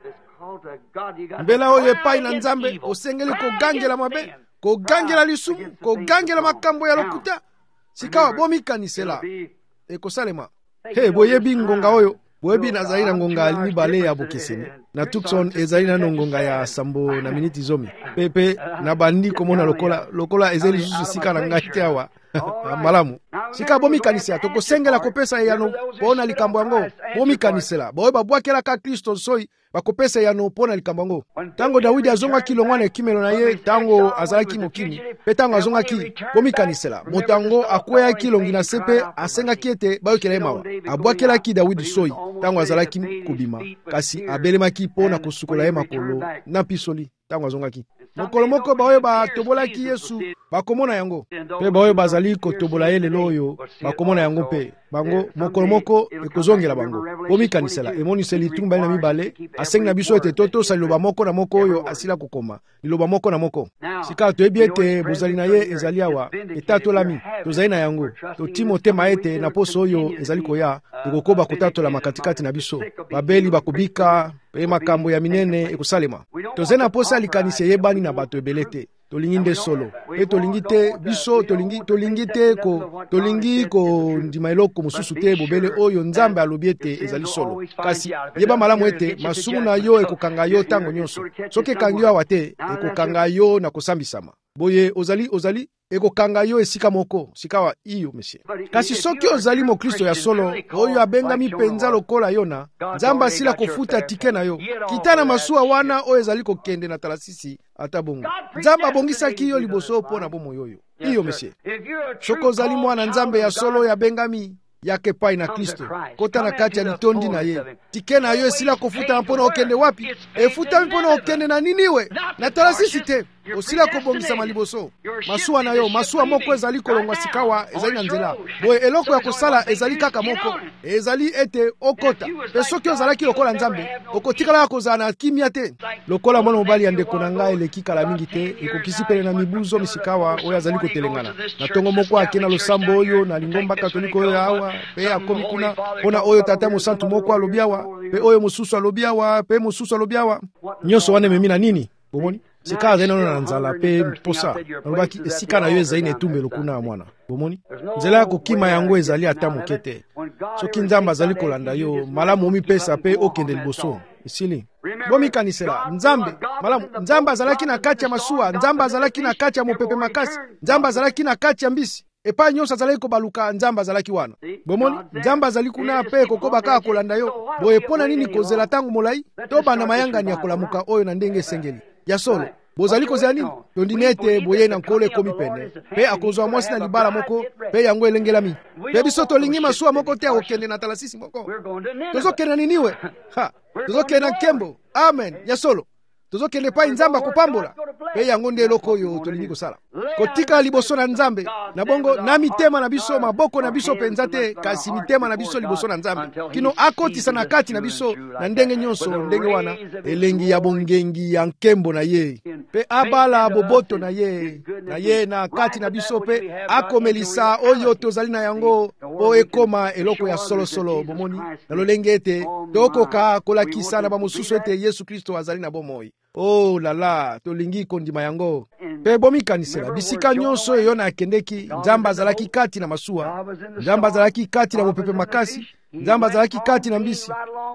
Mbela oyo epai na Nzambe osengeli kogangela mabe, kogangela lisumu, kogangela makambo ya lokuta. Sikawa bomikanisela ekosalema. He boyebi ngonga oyo, boyebi nazali na ngonga ali mibale ya bokeseni. Na Tucson ezali na ngonga ya sambo na miniti zomi. Pepe na bandi komona lokola lokola ezeli lisusu sika na ngai te awa. Malamu. Sika bomikanisela tokosengela kopesa yano pona likambo yango. Bomikanisela boye babwakela ka Kristo soi bakopesa yano pona likambo yango. Tango Dawidi azonga kilongwa na kimelo na ye tango azalaki mokini pe tango azonga ki bomikanisela motango akwea kilongi na sepe asenga kiete bayokela ye mawa abwakela ki Dawidi soi tango azalaki kubima kasi abelemaki pona kosukola ye makolo na pisoli tango azonga ki mokolo moko baoyo batobolaki Yesu bakomona yango pe baoyo bazali kotobola ye lelo oyo bakomona yango pe bango mokolo moko ekozongela bango bomikanisela emoniseli tumba na mibale asengi na biso ete toto sa liloba moko na moko oyo asila kokoma liloba moko na moko sika toyebi ete bozali na ye ezali awa etatolami tozali na yango toti motema ete na poso oyo ezali koya tokokoba kotatola makatikati na biso babeli bakobika pe makambo ya minene ekosalema tozali na posa likanisi eyebani na bato ebele te tolingi nde solo pe tolingi te biso tolingi tolingi te ko tolingi ko ndima eloko mosusu te bobele oyo Nzambe alobi ete ezali solo kasi yeba malamu ete masumu na yo ekokanga yo tango nyonso soki ekangi yo awa te ekokanga yo na kosambisama boye ozali ozali ekokanga yo esika moko sikawa iyo monsieur kasi soki ozali mo Kristo ya solo oyo abengami penza lokola yona Nzambe asila kofuta tike na yo kitana masuwa wana oyo ezali kokende na talasisi ata bongo Nzambe abongisaki yo liboso pona bomo yoyo iyo monsieur soko ozali mwana Nzambe ya solo ya bengami yake pai na Kristo kota na kati ya litondi na ye tike na yo esila kofuta mpona okende wapi efuta mpona okende na niniwe na talasisi te osila kobongisa maliboso masuwa na yo masuwa moko ezali kolongwa sikawa ezali na nzela boye eloko ya kosala ezali kaka moko ezali ete okota pe soki ozalaki lokola Nzambe okotikala kozala na kimia te lokola mwana mobali ya ndeko na ngai eleki kala mingi te ekokisi pele na mibuzo misikawa oyo azali kotelengana na tongo moko ake na losambo oyo na lingomba katoliko oyo awa pe akomi kuna mpona oyo tata mosantu moko alobi awa pe oyo mosusu alobi awa pe mosusu alobi awa nyonso wana ememi na nini bomoni sika azali nano na nzala pe mposa nalobaki esika na yo ezali na etumbelo kuna ya mwana bomoni nzela ya kokima yango ezali ata moke te soki Nzambe azali kolanda yo malamu omipesa pe okende liboso esili bomikanisela Nzambe malamu Nzambe azalaki na kati ya masuwa Nzambe azalaki na kati ya mopepe makasi Nzambe azalaki na kati ya mbisi epai nyonso azalaki kobaluka Nzambe azalaki wana bomoni Nzambe azali kuna pe kokoba kaka kolanda yo boye mpona nini kozela tango molai to bana mayangani ya kolamuka oyo na ndenge esengeli ya solo bozali kozela nini tondimi ete boye na nkolo ekomi pene pe akozwa mwasi na libala moko pe yango elengelami pe biso tolingi masuwa moko te akokende na talasisi moko tozokende niniwe ha tozokende na nkembo amen ya solo tozokende pai Nzambe akopambola pe yango nde eloko oyo tolingi kosala kotika liboso na Nzambe na bongo na mitema na biso maboko na biso penza te kasi mitema na biso liboso na Nzambe kino akotisa na kati na biso na ndenge nyonso ndenge wana elengi ya bongengi ya nkembo na ye pe abala boboto na ye na ye na kati na biso pe akomelisa oyo tozali na yango o ekoma eloko ya solo solo bomoni na lolenge ete tokoka kolakisa na bamosusu ete Yesu Kristo azali na bomoi oh lala tolingi kondima yango pe bomikanisela bisika nyonso eyo na akendeki Nzambe azalaki kati na masuwa Nzambe azalaki kati na mopepe makasi Nzambe azalaki kati na mbisi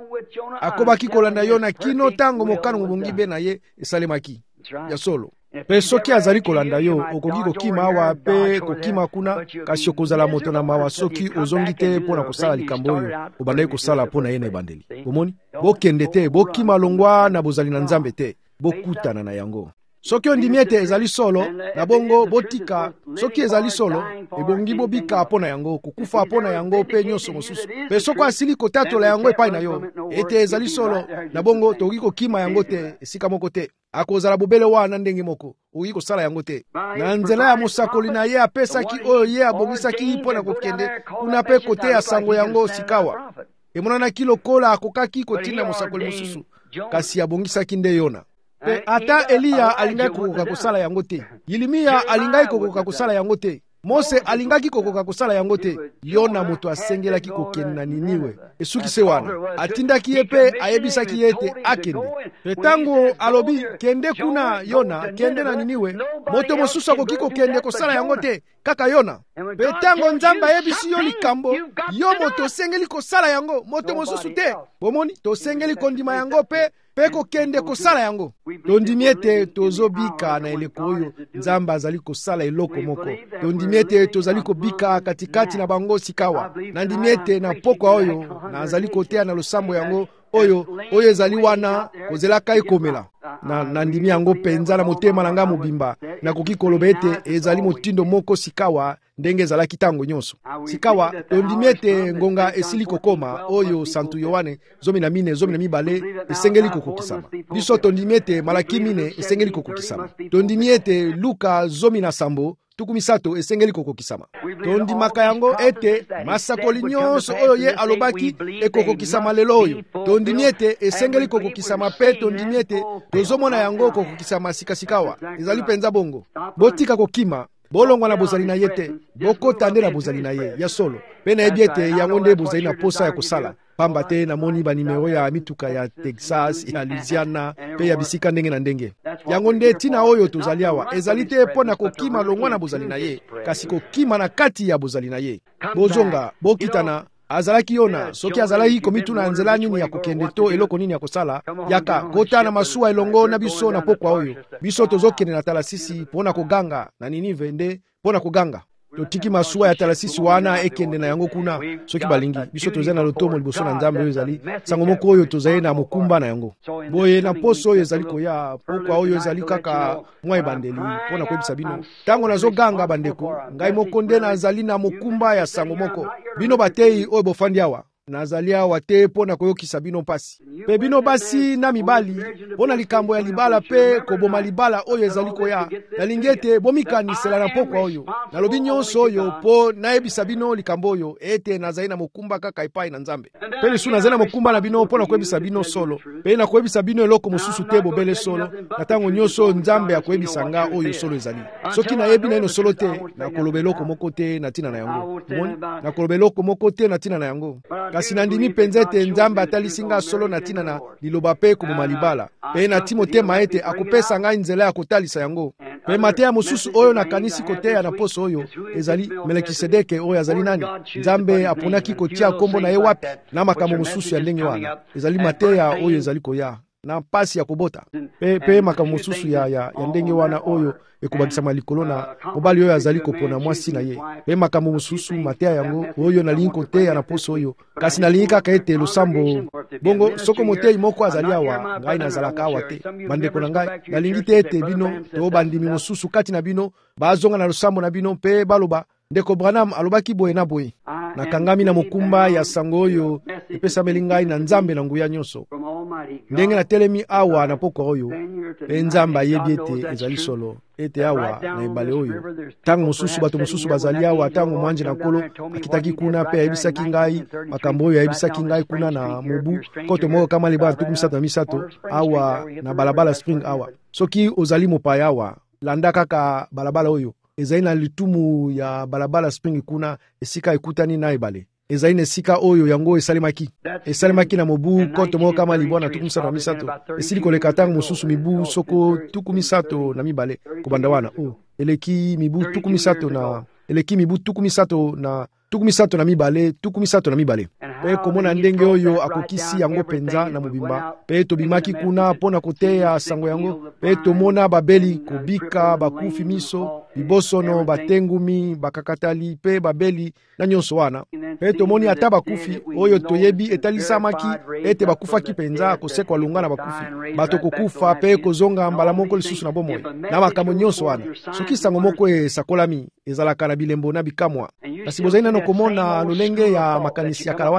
akobaki kolanda yo na kino tango mokano mobongi be na ye esalemaki ya solo pe soki azali kolanda yo okoki kokima awa pe kokima kuna kasi okozala moto na mawa soki ozongi te mpona kosala likambo oyo obandaki kosala mpona ye na ebandeli bomoni bokende te bokima longwa na bozali na Nzambe te bokutana na yango soki ondimi ete ezali solo na bongo botika soki ezali solo ebongi bobika mpona yango kokufa mpona yango mpe nyonso mosusu pe soki asili kotatola yango epai na yo ete ezali solo na bongo tokoki kokima yango te esika moko te akozala bobele wana ndenge moko okoki kosala yango te. Na nzela ya mosakoli na ye apesaki oyo ye abongisaki mpo na kokende kuna mpe koteya sango yango sikawa, emonanaki lokola akokaki kotinda mosakoli mosusu, kasi abongisaki nde Yona. Pe ata Eliya alingaki kokoka kosala yango te, Yeremiya alingaki kokoka kosala yango te, Mose alingaki kokoka kosala yango te. Yona moto asengelaki kokende na Niniwe esukise wana, atindaki ye mpe ayebisaki ye ete akende. Pe tango alobi kende kuna Yona, kende na Niniwe, moto mosusu akoki kokende kosala yango te kaka Yona. Pe tango Nzambe ayebisi yo likambo, yo moto osengeli kosala yango, moto mosusu te. Bomoni tosengeli kondima yango pe pe kokende kosala yango. Tondimi ete tozobika na eleko oyo Nzambe azali kosala eloko moko. Tondimi ete tozali kobika katikati na bango sikawa. Nandimi ete na pokwa oyo na azali koteya na losambo yango oyo oyo ezali wana kozelaka ekomela. Na nandimi yango penza na motema na nga mobimba nakoki koloba ete ezali motindo moko sikawa ndenge ezalaki tango nyonso. Sikawa tondimi ete ngonga esili kokoma oyo Santu Yohane zomi na mine zomi na mibale esengeli kokokisama. Biso tondimi ete Malaki mine esengeli kokokisama. Tondimi ete Luka zomi na sambo tuku misato esengeli kokokisama. Tondimaka yango ete masakoli nyonso oyo ye alobaki ekokokisama lelo oyo. Tondimi ete esengeli kokokisama pe tondimi ete tozomona yango kokokisama sikasikawa. Ezali penza bongo. Botika kokima, bolongwa na bozali na ye te, bokota nde na bozali na ye ya solo. Pe nayebi ete yango nde bozali na posa ya kosala. Pamba te namoni banimero ya mituka ya Texas, ya Louisiana, pe ya bisika ndenge na ndenge. Yango nde tina oyo tozali awa, ezali te mpo na kokima longwa na bozali na ye, kasi kokima na kati ya bozali na ye. Bozonga, bokitana, azalaki Yona, soki azalaki komituna nzela nini ya kokende to eloko nini ya kosala, yaka kota na masuwa elongo na biso na pokwa oyo. Biso tozokende na Talasisi mpona koganga na Ninive nde mpona koganga. Totiki masuwa ya Talasisi wana ekende na yango kuna soki balingi. Biso tozali na lotomo liboso na Nzambe oyo ezali sango moko oyo tozali na mokumba na yango. Boye na poso oyo ezali koya pokwa oyo ezali kaka mwa ebandeli mpona koyebisa bino. Tango nazoganga bandeko, ngai moko nde nazali na mokumba ya sango moko. Bino bateyi oyo bofandi awa, nazali awa te mpona koyokisa bino pasi. Pe bino basi na mibali mpona likambo ya libala pe koboma libala oyo ezali koya, nalingi ete bomikanisela na pokwa oyo. Nalobi nyonso oyo po nayebisa bino likambo oyo ete nazali na mokumba kaka epai na Nzambe. Pe lisu nazali na mokumba na bino mpona koyebisa bino solo, pe na koyebisa bino eloko mosusu te bobele solo, na tango nyonso Nzambe akoyebisa nga oyo solo ezali. Soki nayebi na ino solo te, nakoloba eloko moko te na tina na yango. Nakoloba eloko moko te na tina na yango. Kasi nandimi penza ete Nzambe atalisi nga solo na tina na liloba pe koboma libala. Pe na timotema ete akopesa ngai nzela ya kotalisa yango. Pe mateya mosusu oyo nakanisi koteya na poso oyo ezali Melekisedeke oyo azali nani? Nzambe aponaki kotia kombo na ye wapi? Na makambo mosusu ya ndenge wana. Ezali mateya oyo ezali koya na pasi ya kobota. Pe pe makambo mosusu ya ya, ya ndenge wana oyo ekobakisama likolo na mobali oyo azali kopona mwasi na ye. Pe makambo mosusu mateya yango oyo nalingi koteya na poso oyo, kasi nalingi kaka ete losambo bongo soko moteyi moko azali awa, ngai nazalaka awa te. Bandeko na ngai, nalingi te ete bino to bandimi mosusu kati na bino bazonga na losambo na bino pe baloba ndeko Branham alobaki boye na boye. Nakangami na mokumba ya sango oyo epesameli ngai na Nzambe na nguya nyonso. Ndenge na telemi awa na pokwa oyo, pe Nzambe ayebi ete ezali solo, ete awa na ebale oyo. Tango mosusu bato mosusu bazali awa, tango mwanje na nkolo akitaki kuna pe ayebisaki ngai makambo oyo ayebisaki ngai kuna na mobu koto moko kama libala tuku misato na misato awa na balabala Spring awa. Soki ozali mopaya awa, landa kaka balabala oyo. Ezali na litumu ya balabala Spring kuna esika ekutani na ebale. Ezali na esika oyo yango esalemaki. Esalemaki na mobu koto moko kama libwana tuku misato na misato. Esili koleka tango mosusu mibu soko tuku misato na mibale kobanda wana. Oh, eleki mibu tuku misato na eleki mibu tuku misato na tuku misato na mibale tuku misato na mibale. Pe komona ndenge oyo akokisi yango penza na mobimba. Pe tobimaki kuna pona koteya sango yango. Pe tomona babeli kobika bakufi miso bibosono batengumi bakakatali pe babeli na nyonso wana. Pe tomoni ata bakufi oyo toyebi etalisamaki ete bakufaki penza kosekwa lunga na bakufi. Bato kokufa pe kozonga mbala moko lisusu na bomoi. Na makambo nyonso wana. Soki sango moko esakolami ezalaka na bilembo na bikamwa. Kasi bozali nano komona lolenge ya makanisi ya kala wana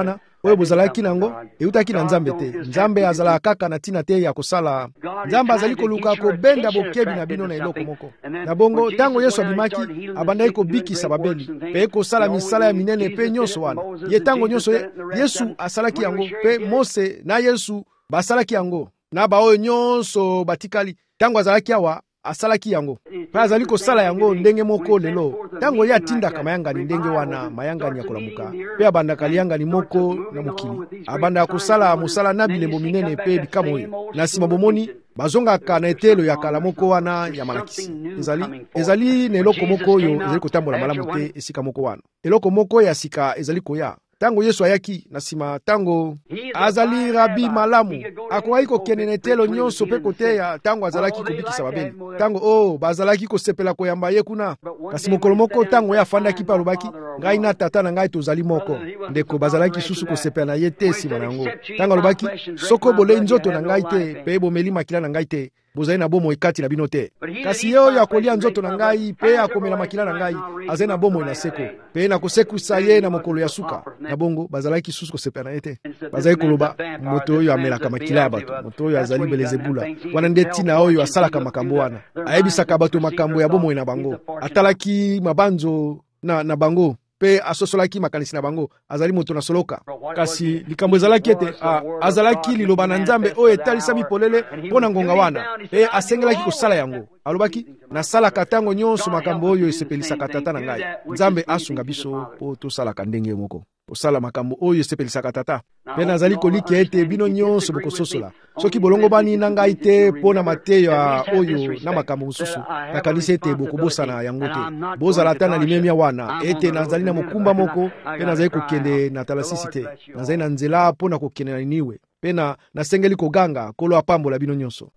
oyo bozalaki nango eutaki na nzambe te. Nzambe azalaka kaka na ntina te ya kosala. Nzambe azali koluka kobenda bokebi na bino na eloko moko. Na bongo ntango Yesu abimaki abandaki kobikisa babeli mpe kosala misala ya minene mpe nyonso wana. Ye ntango nyonso Yesu asalaki yango mpe Mose na Yesu basalaki yango na baoyo nyonso batikali. Ntango azalaki awa asalaki yango mpe azali kosala yango ndenge moko lelo. Ntango ye atindaka mayangani ndenge wana mayangani ya kolamuka mpe abandaka liyangani moko na mokili, abandaka kosala mosala na bilembo minene mpe bikamo oyo. Na nsima bomoni bazongaka na etelo ya kala moko wana ya malakisi. Ezali ezali na eloko moko oyo ezali kotambola malamu te esika moko wana. Eloko moko ya sika ezali koya. Tango Yesu ayaki na sima, tango azali rabi malamu, akoki kokende na etelo nyonso pe koteya tango azalaki kobikisa babeli. Tango oh bazalaki kosepela koyamba ye kuna. Kasi mokolo moko tango ye afandaki pa alobaki, ngai na tata na ngai tozali moko. Ndeko bazalaki susu kosepela na ye te nsima nango. Tango alobaki, soko bolei nzoto na ngai te pe bomeli makila na ngai te, bozali na bomoi kati na bino te. Kasi ye oyo akolia nzoto na ngai pe akomela makila na ngai azali na bomoi na seko pe na kosekusa ye na mokolo ya suka. Na bongo bazalaki susu kosepela na ye te. Bazali koloba moto oyo amelaka makila ya bato, moto oyo azali Belezebula. Wana nde ntina oyo asalaka makambo wana. Ayebisaka bato makambo ya bomoi na bango. Atalaki mabanzo na, na bango pe asosolaki makanisi na bango. Azali moto na soloka. Kasi likambo ezalaki ete azalaki liloba na Nzambe oyo etalisami polele mpona ngonga wana pe asengelaki kosala yango. Alobaki nasalaka ntango nyonso makambo oyo esepelisaka tata na ngai. Nzambe asunga biso po tosalaka ndenge moko osala makambo oyo esepelisaka tata. Pe nazali koliki ete bino nyonso bokososola soki bolongo bani na ngai te mpona mateyo oyo na makambo mosusu, nakanisi ete bokobosana yango te. Bozala ata na limemia wana ete nazali na mokumba moko pe nazali kokende na talasisi te. Nazali na nzela mpona kokende na Niniwe pe na nasengeli koganga Nkolo apambola bino nyonso.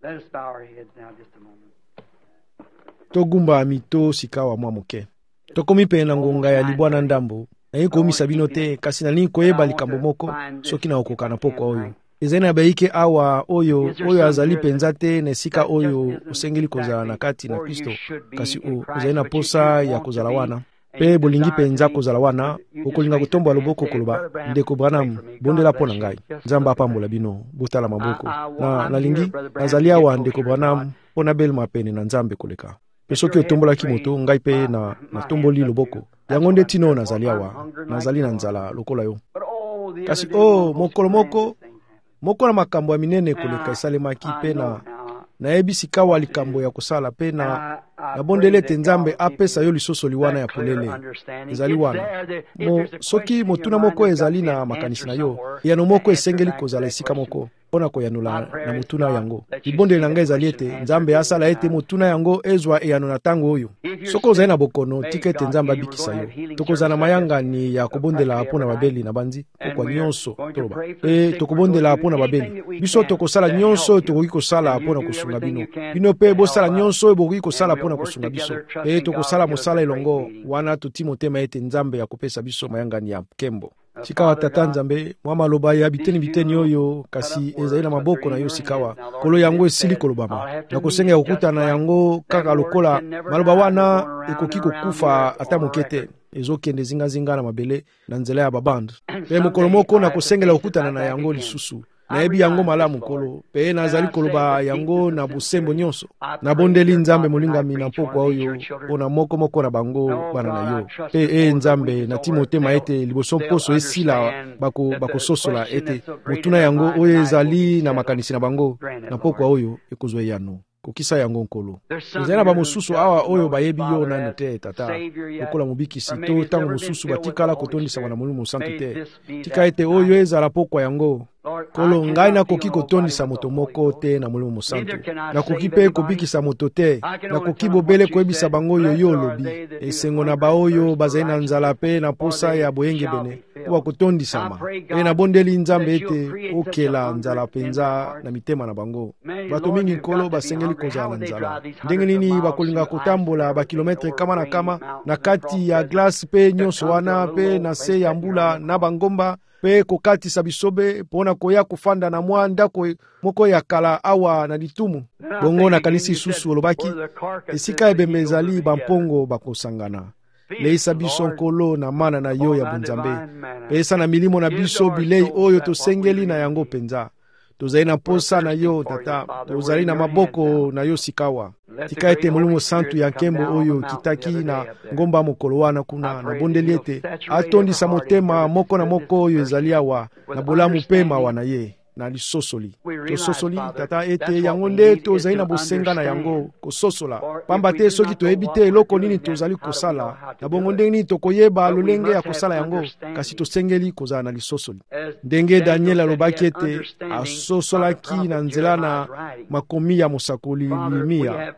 Togumba mito sikawa mwa moke. Tokomi pe na ngonga ya libwana ndambo. Na yiko komisa bino te, kasi na linko yeba likambo moko soki na okoka na poko oyo. Ezali na beike awa oyo oyo azali penza te na esika oyo osengeli kozala na kati na Kristo, kasi o ozali na posa ya kozala wana. Pe bolingi penza kozala wana, okolinga kotomba loboko koloba, ndeko Branham bondela pona ngai. Nzambe apambola bino botala maboko. Na nalingi azali awa ndeko Branham pona belma pene na Nzambe koleka. Pe soki otombolaki moto ngai pe na natomboli loboko. Yango nde tino nazali awa, nazali na nzala lokola yo. Kasi oh mokolo moko moko na makambo ya minene koleka esalemaki pe na nayebisi kawa likambo ya kosala pe na nabondele te Nzambe apesa yo lisoso liwana ya polele. Ezali wana mo soki motuna moko ezali na makanisi na yo, yano moko esengeli kozala esika moko mpona koyanula na motuna yango. Libondeli na ngai ezali ete Nzambe asala ete motuna yango ezwa eyano na tango oyo. Soko ozali na bokono tika ete Nzambe abikisa yo. Tokozala na mayangani ya kobondela mpona babeli na banzi kokwa nyonso toloba pe tokobondela mpona babeli. Biso tokosala nyonso tokoki kosala mpona kosunga bino. Bino pe bosala nyonso bokoki kosala mpona kosunga biso. Pe tokosala mosala elongo wana toti motema ete Nzambe ya kopesa biso mayangani ya kembo. Sikawa tata Nzambe mwa maloba ya biteni biteni oyo kasi ezali na maboko na yo sikawa kolo yango esili kolobama na kosenga kokutana yango kaka lokola maloba wana ekoki kokufa ata mokete ezokende zingazinga na mabele na nzela ya baband pe mokolo moko na kosengela kokutana na yango lisusu. Nayebi yango malamu Nkolo pe nazali koloba yango na busembo nyonso. Nabondeli Nzambe molingami na pokwa oyo mpona moko moko na bango bana na yo. Pe e Nzambe na timotema ete liboso poso esila bako bakososola ete motuna yango oyo ezali na makanisi na bango na pokwa oyo ekozwa yano. Kokisa yango Nkolo. Ezali na bamosusu awa oyo bayebi yo nanu te tata lokola mobikisi to tango mosusu batikala kotondisa na Molimo Santu te. Tika ete oyo ezala pokwa yango Nkolo ngai nakoki kotondisa moto moko te na Molimo Santu. Nakoki pe kobikisa moto te. Nakoki bobele koyebisa bango oyo yo olobi. Esengo na baoyo bazali na nzala pe na posa ya boyenge bene oba kotondisama. Pe nabondeli Nzambe ete okela nzala penza na mitema na bango. Bato mingi Nkolo basengeli kozala na nzala. Ndenge nini bakolinga kotambola bakilometre kama na kama na kati ya glasi pe nyonso wana pe na se ya mbula na bangomba pe kokatisa bisobe pona koya kufanda na mwa ndako moko ya kala awa na litumu. Bongo na kanisi susu olobaki esika ebembe ezali bampongo bakosangana. leisa biso nkolo na mana na yo ya bunzambe. Pesa na milimo na biso bilei oyo tosengeli na yango penza. Tozali na posa na yo tata, tozali na maboko na yo sikawa. Tika ete Molimo Santu ya nkembo oyo kitaki na ngomba mokolo wana kuna na bondeli ete atondisa motema moko na moko oyo ezali awa na bolamu pe mawa na ye na lisosoli. Tososoli tata ete yango nde tozali na bosenga na yango kososola. Pamba te soki toyebi te eloko nini tozali kosala na bongo ndenge nini tokoyeba lolenge ya kosala yango, kasi tosengeli kozala na lisosoli. Ndenge Daniel alobaki ete asosolaki na nzela na makomi ya mosakoli Yeremia.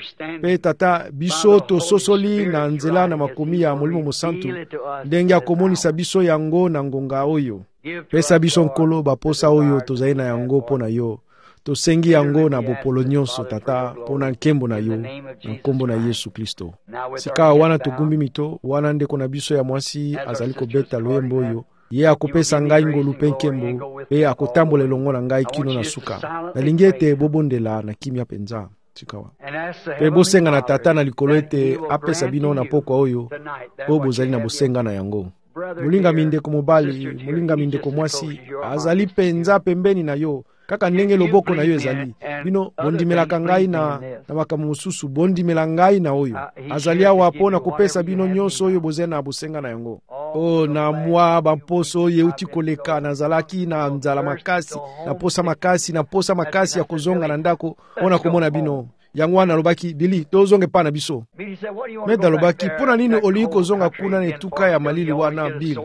Pe tata biso tososoli na nzela na makomi ya Molimo Mosantu ndenge akomonisa biso yango na ngonga oyo. Pesa biso nkolo baposa oyo tozali na yango mpo na yo. Tosengi yango na bopolo nyonso tata mpo na nkembo na yo na nkombo na Yesu Kristo. Sika wana togumbi mito wana ndeko na biso ya mwasi azali kobeta loyembo oyo. Ye akopesa ngai ngolu pe nkembo pe akotambola elongo na ngai kino na suka. Nalingi ete bobondela na kimia penza. Sikawa. Pe bosenga na tata na likolo ete apesa bino na pokwa oyo po bozali na bosenga na yango. Mulinga mindeko mobali, mulinga mindeko mwasi, azali penza pembeni na yo, kaka ndenge loboko na yo ezali. Bino bondimelaka ngai na na makambo mosusu, bondimela ngai na oyo. Azali awa pona kopesa bino nyonso oyo bozali na bosenga na yango. Oh na mwa bamposo ye uti koleka nazalaki na nzala makasi, na posa makasi, na posa makasi ya kozonga na ndako, ona komona bino. Yango wana lobaki Bili tozonge pa na biso. Meda lobaki pona nini oli kozonga kuna na etuka ya malili wana Bili.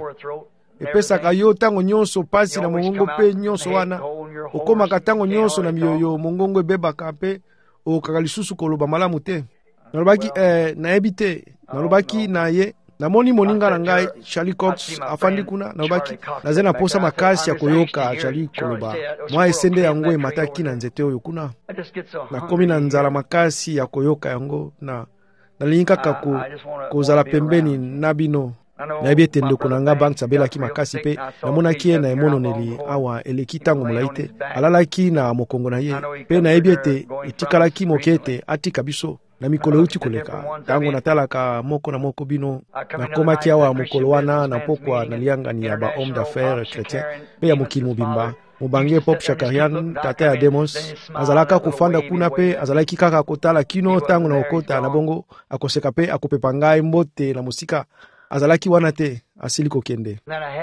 Epesaka yo tango nyonso pasi na mongongo pe nyonso wana. Okomaka tango nyonso na miyoyo mongongo ebebaka pe okaka lisusu koloba malamu te. Nalobaki eh nayebi te. Nalobaki na ye namoni moninga na ngai Charlie Cox afandi kuna nalobaki naze na posa makasi ya koyoka Charlie koloba. Mwa esende yango emataki na nzete oyo kuna. Nakomi na nzala makasi ya koyoka yango na nalingi kaka ko kozala pembeni na bino. Nayebi ete ndeko na nga bank sabelaki makasi pe namonaki ye na emononeli awa eleki tango molai te alalaki na mokongo na ye pe nayebi ete etikalaki moke ete atika biso na mikolo uti koleka. Tango natalaka moko na moko bino nakomaki awa mokolo wana na pokwa na liangani ya ba homme d'affaires chrétien pe ya mokili mobimba mobange Pop Shakarian tata ya Demos azalaka kufanda kuna pe azalaki kaka kotala kino tango na okota na bongo akoseka pe akopepa ngai mbote na musika azalaki wana te asili kokende.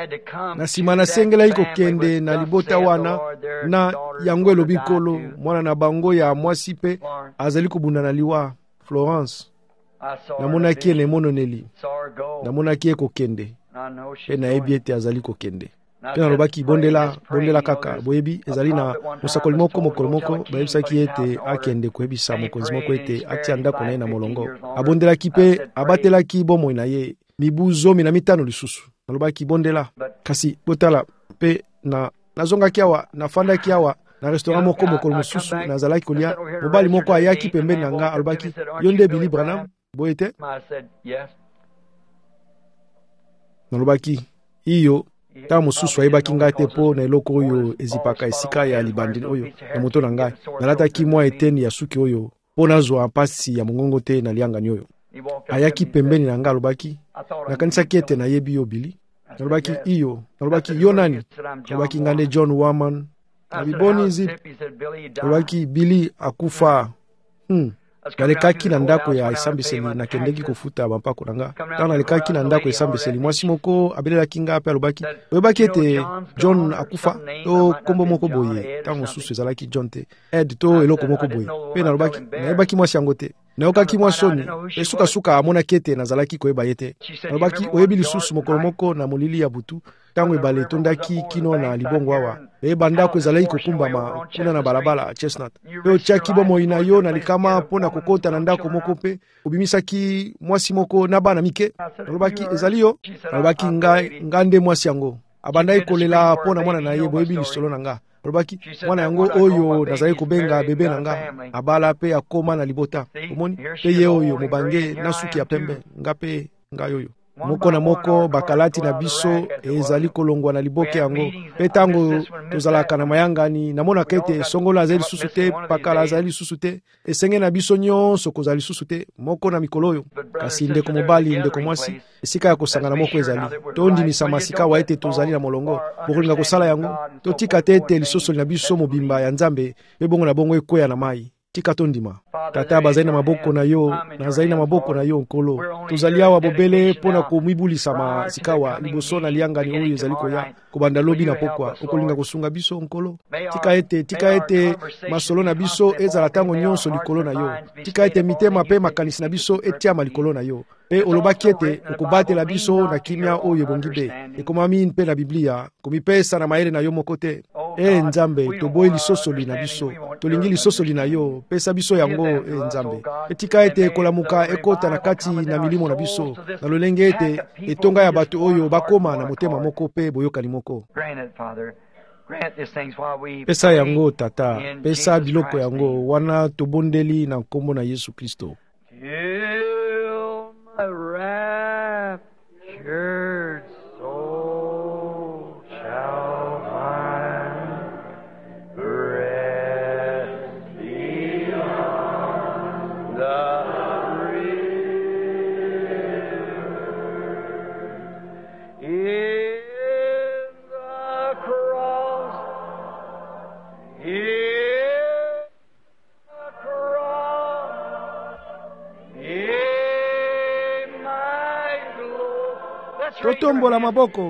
Na sima na sengela iko kende na libota wana na yango elobi nkolo mwana na bango ya mwasi pe azali kubunda na liwa Florence. Namonaki ele mononeli. Namonaki eko kende. Pe nayebi ete azali kokende. Pe nalobaki bondela bondela kaka boyebi ezali na mosakoli moko mokolo moko bayebisaki ete akende koyebisa mokonzi moko ete atia ndako na ye na molongo. Abondelaki pe abatelaki bomoi na ye mibu zomi na mitano lisusu. Nalobaki bondela kasi botala pe na nazongaki awa nafandaki awa na restaurant moko mokolo mosusu nazalaki kolia mobali moko ayaki pembeni na nga alobaki yo nde Billy Branham boyete. Nalobaki iyo ta mosusu ayebaki ngai te po na eloko oyo ezipaka esika ya libandini oyo na moto na ngai nalataki mwa eteni ya suki oyo po nazwa mpasi ya mongongo te na liangani oyo. Ayaki pembeni na nga alobaki nakanisaki ete nayebi yo Billy. Nalobaki iyo nalobaki yo nani? Nalobaki ngande John Warman. Nabiboni zip. Nalobaki Billy akufa. Hmm. Nalekaki na ndako ya esambiseli na kendeki kofuta bampako na nga. Tana nalekaki na ndako esambiseli mwasi moko abelelaki nga pe alobaki oyebaki ete John akufa to kombo moko boye tango mosusu ezalaki John te Ed to eloko moko boye pe nalobaki nayebaki mwasi yango te naokaki mwa soni esukasuka amonaki ete nazalaki koyeba ye te. Nalobaki oyebi lisusu mokolo moko na molili ya butu tango ebale etondaki kino na libongo awa eyeba ndako ezalaki kokumbama kuna na balabala Chestnut pe otiaki bomoi na yo na likama mpo na kokota na ndako moko pe obimisaki mwasi moko na bana mike. Nalobaki ezali yo? Nalobaki ngai ngande mwasi yango abandaki kolela mpo na mwana na ye boyebi lisolo na nga. Nalobaki mwana yango oyo nazali kobenga bebe na nga abala pe akoma na libota omoni pe ye oyo mobange na suki ya pembe nga pe ngai oyo. moko na moko bakalati na biso ezali kolongwa na liboke yango mpe ntango tozalaka na mayangani namonaka ete songolo azali lisusu te pakala azali lisusu te esenge na biso nyonso kozala lisusu te moko na mikolo oyo kasi ndeko mobali ndeko mwasi esika ya kosangana moko ezali tondimisa masika wa ete tozali na molongo bokolinga kosala yango totika te ete lisosoli na biso mobimba ya Nzambe mpe bongo na bongo ekweya na mai tika tondima tata bazali na maboko na yo nazali na maboko na yo nkolo tozali awa bobele mpona komibulisa masikawa liboso na liangani oyo ezali koya kobanda lobi na pokwa okolinga kosunga biso nkolo tika ete tika ete masolo na biso ezala ntango nyonso likolo na yo tika ete mitema mpe makanisi na biso etiama likolo na yo mpe olobaki ete okobatela biso na kimia oyo ebongi mpe ekomami mpe na Biblia komipesa na mayele na yo moko te e Nzambe toboyi lisosoli na biso tolingi lisosoli na yo pesa biso yango e Nzambe etika ete ekolamuka ekota na kati na milimo na biso na lolenge ete etonga ya bato oyo bakoma na motema moko mpe boyokani moko pesa yango tata pesa biloko yango wana tobondeli na nkombo na Yesu Kristo. Raptured soul shall find rest beyond the river. In the cross, in the cross, in totombola maboko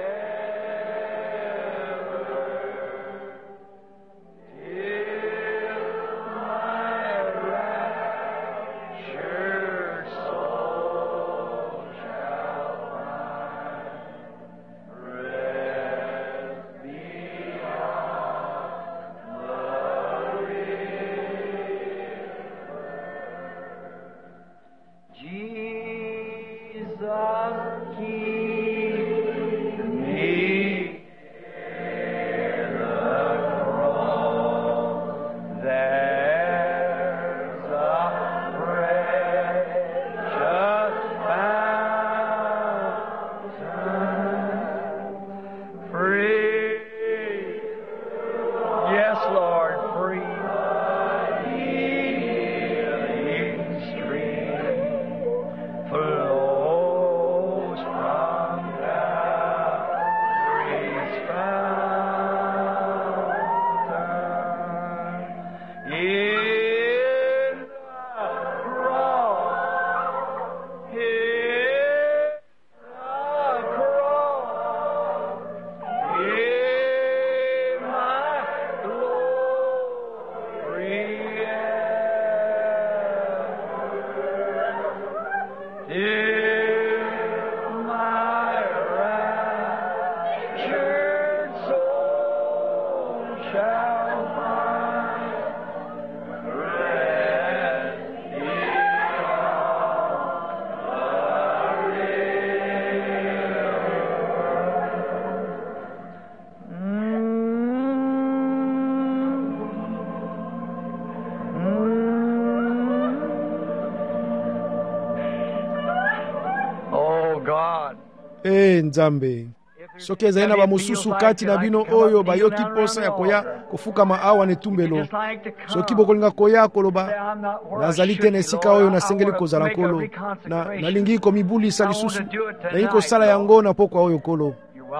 e Nzambe soki ezali na bamosusu kati na bino oyo bayoki posa ya koya kofukama awa netumbelo soki bokolinga koya koloba nazali te na esika oyo nasengeli kozala nkolo na nalingi komibulisa lisusu nalingi kosala yango na pokwa oyo nkolo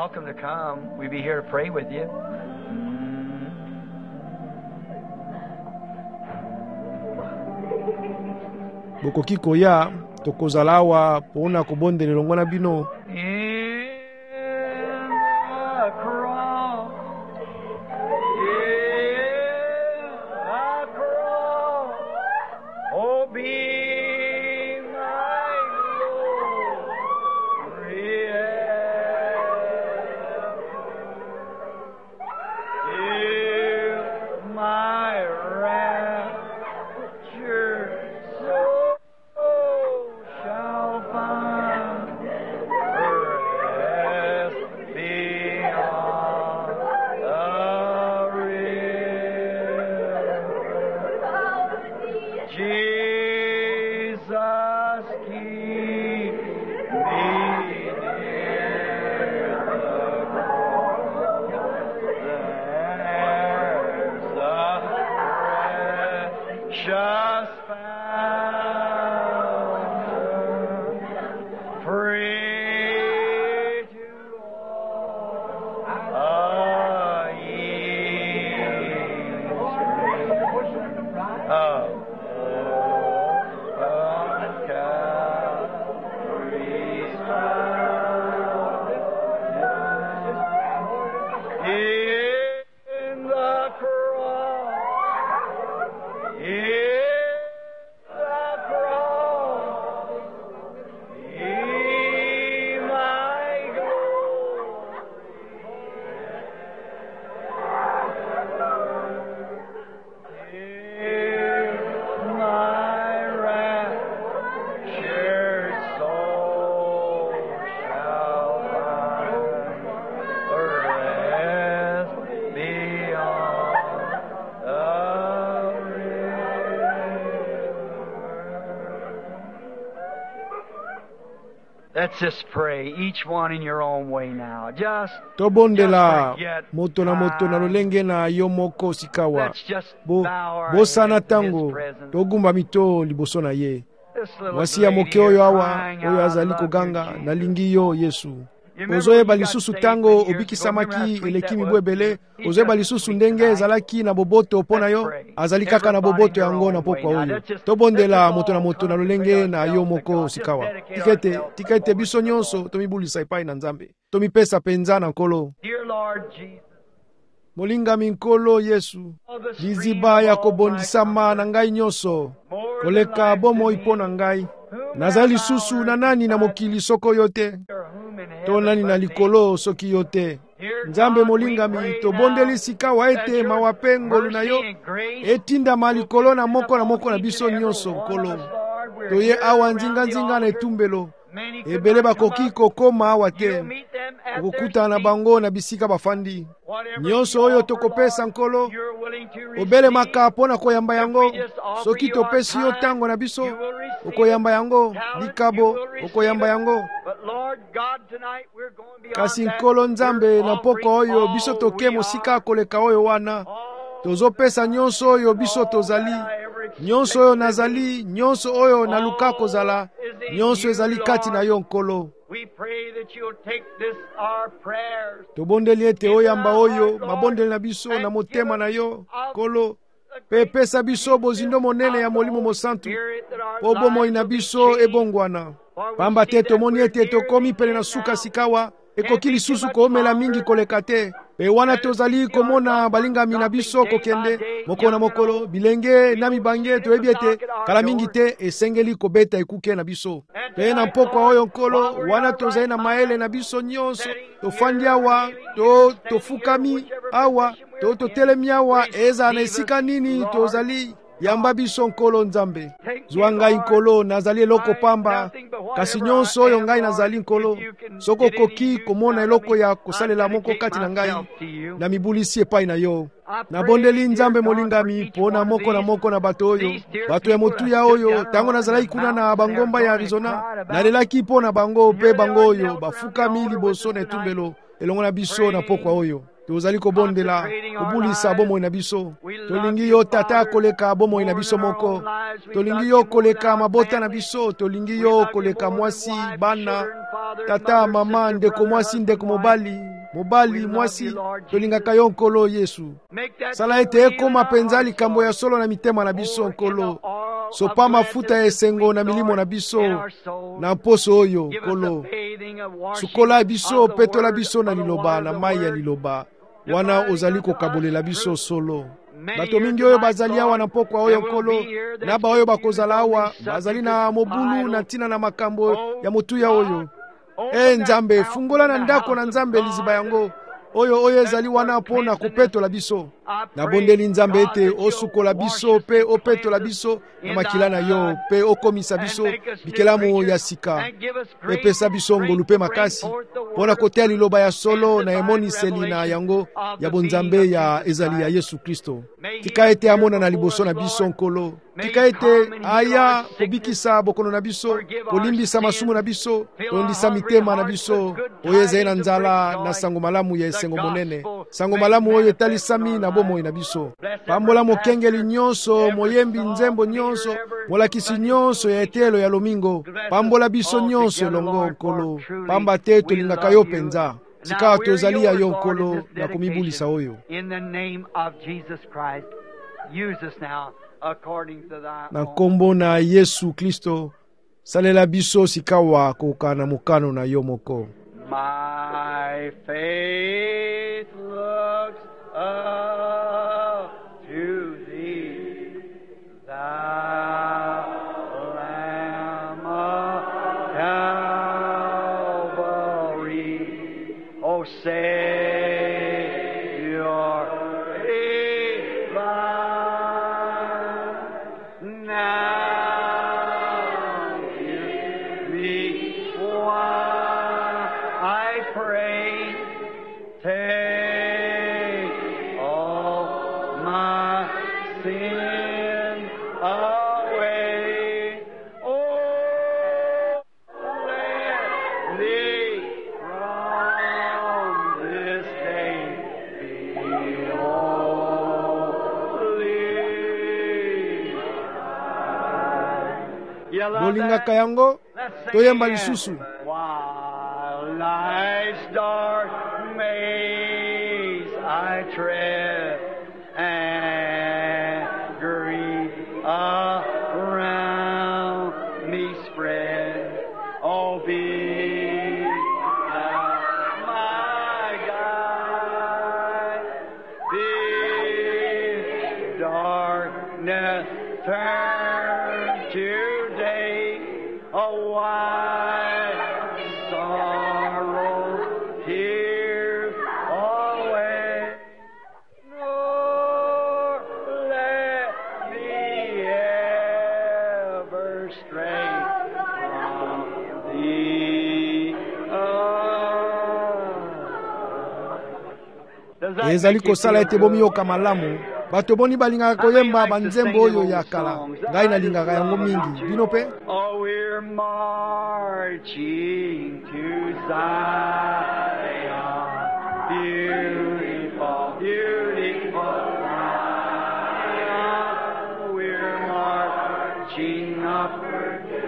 bokoki koya tokozala awa mpona kobondela elongo na bino. Let's just pray, each one in your own way now. Just, tobondela just forget moto na moto na time. lolenge na yo moko sikawa Let's just bo bow our bosana heads in His tango presence. togumba mito liboso na ye This little mwasi ya lady moke here oyo awa crying oyo out, azali "Love you, koganga Jesus." nalingi yo Yesu You remember ozoyeba when you got lisusu saved tango many years ago? obikisamaki Remember how sweet eleki that was? mibwebele He's ozoyeba just lisusu sweet ndenge tonight. ezalaki na boboto mpo na Let's yo pray. azali kaka na Everybody boboto your yango own na way pokwa now. oyo Let's just- tobondela let's just moto na all moto na lolenge consecrate na yo ourselves to moko God. Just sikawa dedicate tika ete ourselves tika ete over biso to the nyonso Lord. tomibulisa epai na nzambe tomipesa penza na nkolo Dear Lord Jesus, molingami nkolo Yesu liziba ya kobondisama na ngai nyonso koleka bomoi mpo na ngai nazali lisusu na nani na mokili soko yo te to nani na likolo soki yo te nzambe molingami tobondeli sikawa ete mawa mpe ngolu na yo etindama likolo na moko na moko na biso nyonso nkolo toye awa nzinganzinga na etumbelo ebele bakoki kokoma awa te okokutana na bango na bisika bafandi nyonso oyo tokopesa nkolo obelemaka mpo na koyamba yango soki topesi yo ntango na biso okoyamba yango likabo okoyamba yango kasi nkolo nzambe na pokwa oyo biso toke mosika koleka oyo wana tozopesa nyonso oyo biso tozali nyonso oyo nazali nyonso oyo naluka kozala nyonso ezali kati na yo nkolo tobondeli ete oyamba oyo mabondeli na biso na motema na yo nkolo mpe epesa biso bozindo monene ya molimo mosantu mpo bomoi na biso ebongwana pamba te tomoni ete tokomi pene na suka sikawa ekoki lisusu koomela mingi koleka te mpe wana tozali komona balingami na biso kokende moko na mokolo bilenge na mibange toyebi ete kala mingi te esengeli kobeta ekuke na biso mpe na mpokwa oyo nkolo wana tozali na mayele na biso nyonso tofandi awa to tofukami awa to totelemi awa ezala na esika nini tozali yamba biso nkolo nzambe zwa ngai nkolo nazali eloko pamba kasi nyonso oyo ngai nazali nkolo soko okoki komona eloko ya kosalela moko kati na ngai na mibulisi epai na yo nabondeli nzambe molingami mpo na moko na moko na bato oyo bato ya motuya oyo ntango nazalaki kuna na bangomba ya arizona nalelaki mpo na bango mpe bango oyo bafukami liboso na etumbelo elongo na biso na pokwa oyo tozali kobondela kobulisa bomoi na biso tolingi yo tata koleka bomoi na biso moko tolingi yo koleka mabota na biso tolingi yo koleka mwasi bana tata mama ndeko mwasi ndeko mobali mobali mwasi tolingaka yo nkolo Yesu sala ete ekoma penza likambo ya solo na mitema na biso nkolo sopa mafuta ya esengo na milimo na biso na mposo oyo nkolo sukola biso petola biso na liloba na mai ya liloba wana ozali kokabolela biso solo bato mingi oyo bazali awa na pokwa oyo nkolo na baoyo bakozala awa bazali na mobulu na ntina na makambo ya motuya oyo e nzambe fungola na ndako na nzambe liziba yango oyo oyo ezali wana mpo na kopetola biso nabondeli nzambe ete osukola biso mpe opetola biso na makila na yo mpe okomisa biso bikelamu ya sika epesa biso ngolu mpe makasi mpo na koteya liloba ya solo na emoniseli na yango ya bonzambe ya ezali ya Yesu Kristo tika ete amona na liboso na biso nkolo tika ete aya kobikisa bokono na biso kolimbisa masumu na biso tondisa mitema na biso oyo ezali na nzala na sango malamu ya esengo monene sango malamu oyo etalisami na bomoi na biso pambola mokengeli nyonso moyembi nzembo nyonso molakisi nyonso ya etelo ya lomingo pambola biso nyonso elongo nkolo pamba te tolingaka yo penza sika tozali ya yo nkolo na komibulisa oyo na nkombo na Yesu Kristo salela biso sikawa koka na mokano na yo moko. My faith looks up to thee, thou Lamb of Calvary, O Savior divine. Now give me one, I pray, take all my sin away. Oh, let bolingaka yango toyemba lisusu. While life's dark maze I tread and grief around me spread, oh, be thou my guide. This darkness turn to day, oh, why sorrow tears away, nor let me ever stray from thee. Oh. ezali kosala ete bomiyoka malamu. Bato boni balingaka koyemba banzembo oyo ya kala. Ngai nalingaka yango mingi. Bino pe? Oh, we're marching to Zion, beautiful, beautiful Zion. We're marching upward to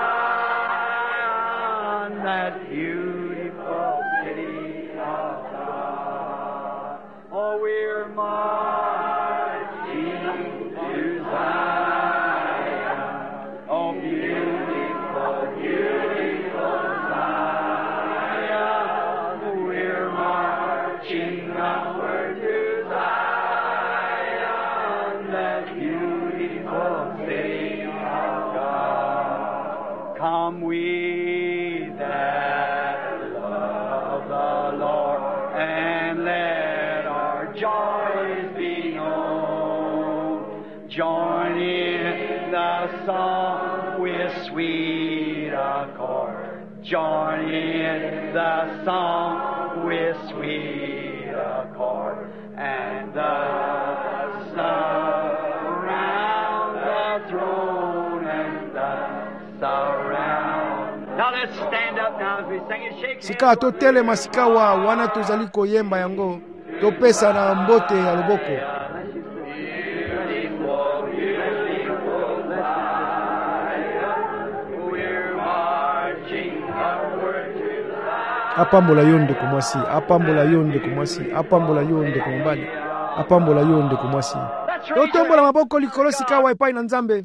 Zion, that beautiful city of God. Oh, we're marching to Zion, oh, beautiful, beautiful Zion. We're marching upward to Zion, that beautiful city of God. Come we that love the Lord, and let our joys be known. Join in the song with sweet accord. Join in the song with sweet accord. And thus surround the throne, and thus surround. Now let's stand up now as we sing it. Shake Sika totele masikawa wana tozali koyemba yango. Topesa na mbote ya loboko. Apambola yo ndeko mwasi, apambola yo ndeko mwasi, apambola yo ndeko mobali, apambola yo ndeko mwasi. Totombola maboko likolo sikawa epai na Nzambe.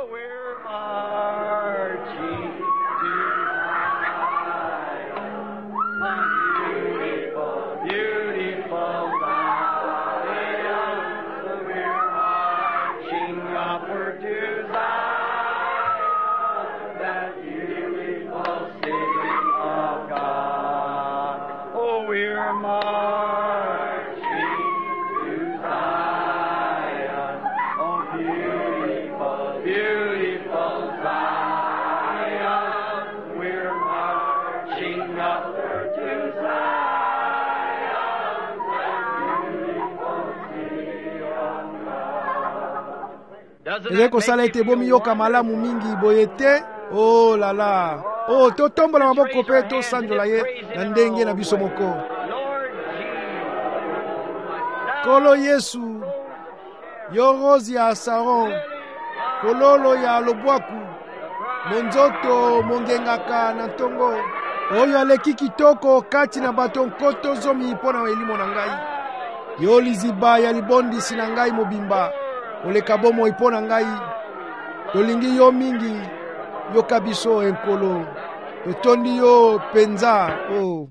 Eze kosala ete bomiyoka malamu mingi boyete. Oh la la. Oh, totombola maboko pe tosanjola ye na ndenge na biso moko. Kolo Yesu, yo rose ya Saron, kololo ya lobwaku, monzoto mongengaka na ntongo, oyo aleki kitoko kati na bato nkoto zomi mpona elimo na ngai. Yo liziba ya libondisi na ngai mobimba, oleka bomo mpona ngai. Tolingi yo mingi, yo kabiso enkolo, totondi yo penza, oh.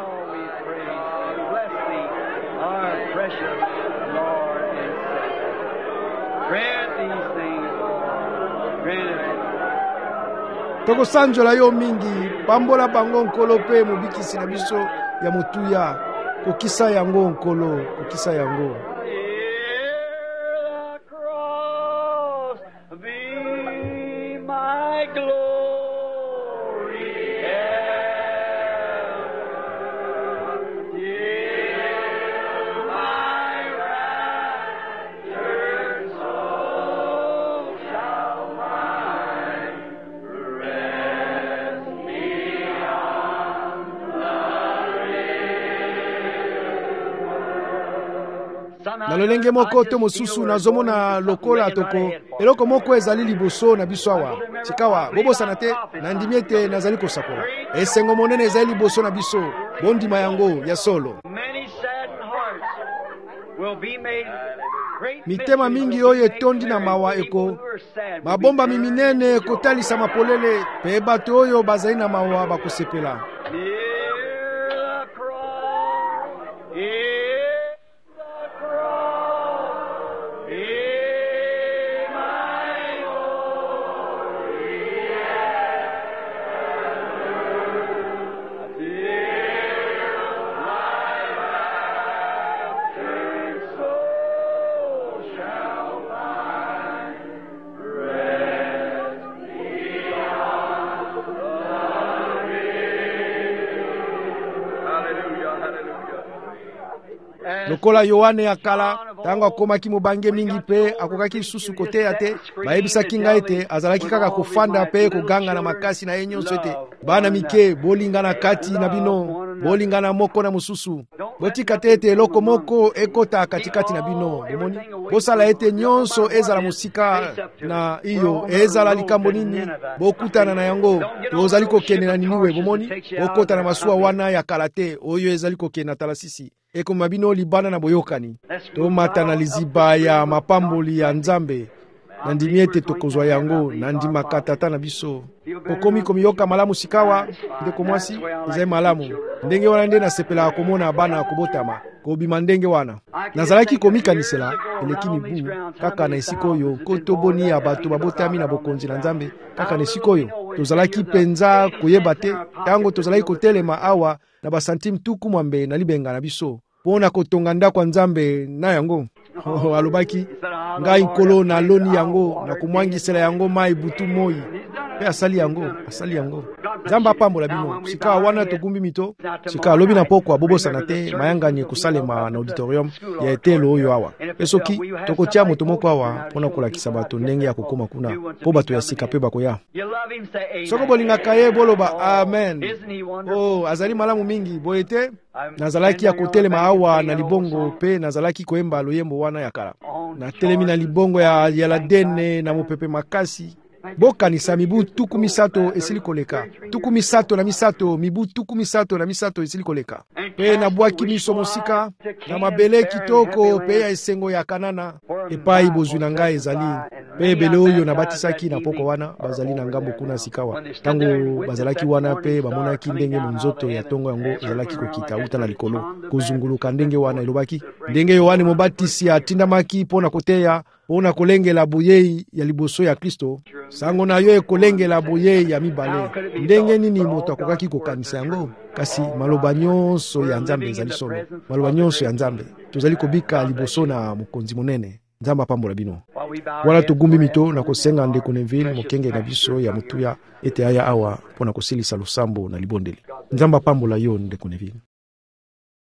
Toko sanjola yo mingi, pambola bango nkolo pe mobikisi na biso ya motuya, kokisa yango nkolo, kokisa yango. na lolenge moko to mosusu nazomona lokola toko eloko moko ezali liboso na biso awa sikawa bobosana te na ndimi ete nazali kosakola esengo monene ezali liboso na biso bondima yango ya solo. Mitema mingi oyo etondi na mawa eko mabomba miminene kotalisa mapolele pe bato oyo bazali na mawa bakosepela. Lokola Yohane akala tango akomaki mobange mingi pe akokaki susu koteya te bayebisaki ngai ete azalaki kaka kofanda pe koganga na makasi na ye nyonso ete bana mike bolingana kati na bino bolingana moko na mosusu botika te ete eloko moko ekota katikati na bino bomoni bosala ete nyonso ezala mosika na iyo ezala likambo nini bokutana na yango tozali kokende na niniwe bomoni bokota na masuwa wana ya kala te oyo ezali kokende na talasisi ekoma bino libana na boyokani tomata na liziba ya mapamboli ya Nzambe na ndimi ete tokozwa yango na ndimaka tata na biso okomi komiyoka malamu sikawa ndeko mwasi ezali malamu ndenge wana nde nasepelaka komona bana kobotama kobima ndenge wana nazalaki komikanisela eleki mibu kaka na esika oyo kotoboni ya bato babotami na bokonzi na Nzambe kaka na esika oyo tozalaki penza koyeba te tango tozalaki kotelema awa na basantime tuku mwambe na libenga na biso pona kotonga ndako ya Nzambe na yango. Oh, alobaki ngai nkolo na loni yango na kumwangisela yango mai butu moi pe asali yango asali yango Nzambe apambola bino sika wana togumbi mito sika alobi na poko abobosana te mayangani kusalema na auditorium ya etelo oyo awa pesoki tokotia moto moko awa pona kolakisa bato ndenge ya kokoma kuna po bato ya sika pe bakoya soko bolingaka ye boloba amen. Oh, azali malamu mingi boyete nazalaki ya kotelema awa na libongo pe nazalaki koemba loyembo wana ya kala na telemi na libongo ya yaladene na mopepe makasi bokanisa mibu tuku misato esili koleka tuku misato na misato mibu tuku misato na misato esili koleka pe na bwaki miso mosika na mabele kitoko pe ya esengo ya kanana epai bozwi na ngai ezali pe ebele oyo nabatisaki na poko wana bazali na ngambo kuna sikawa tango bazalaki wana pe bamonaki ndenge monzoto ya tongo yango ezalaki kokita uta na likolo kozunguluka ndenge wana elobaki ndenge Yohane mobatisi atindamaki pona koteya pona kolengela boyei ya liboso ya Kristo sango na yo ekolengela boyei ya mibale ndenge nini moto akokaki kokanisa yango kasi maloba nyonso ya Nzambe ezali solo maloba nyonso ya Nzambe tozali kobika liboso na mokonzi monene Nzambe apambola bino wala togumbi mito na kosenga ndeko Neville mokenge na biso ya mutuya ete aya awa pona kosilisa lusambo na libondeli Nzambe apambola yo ndeko Neville.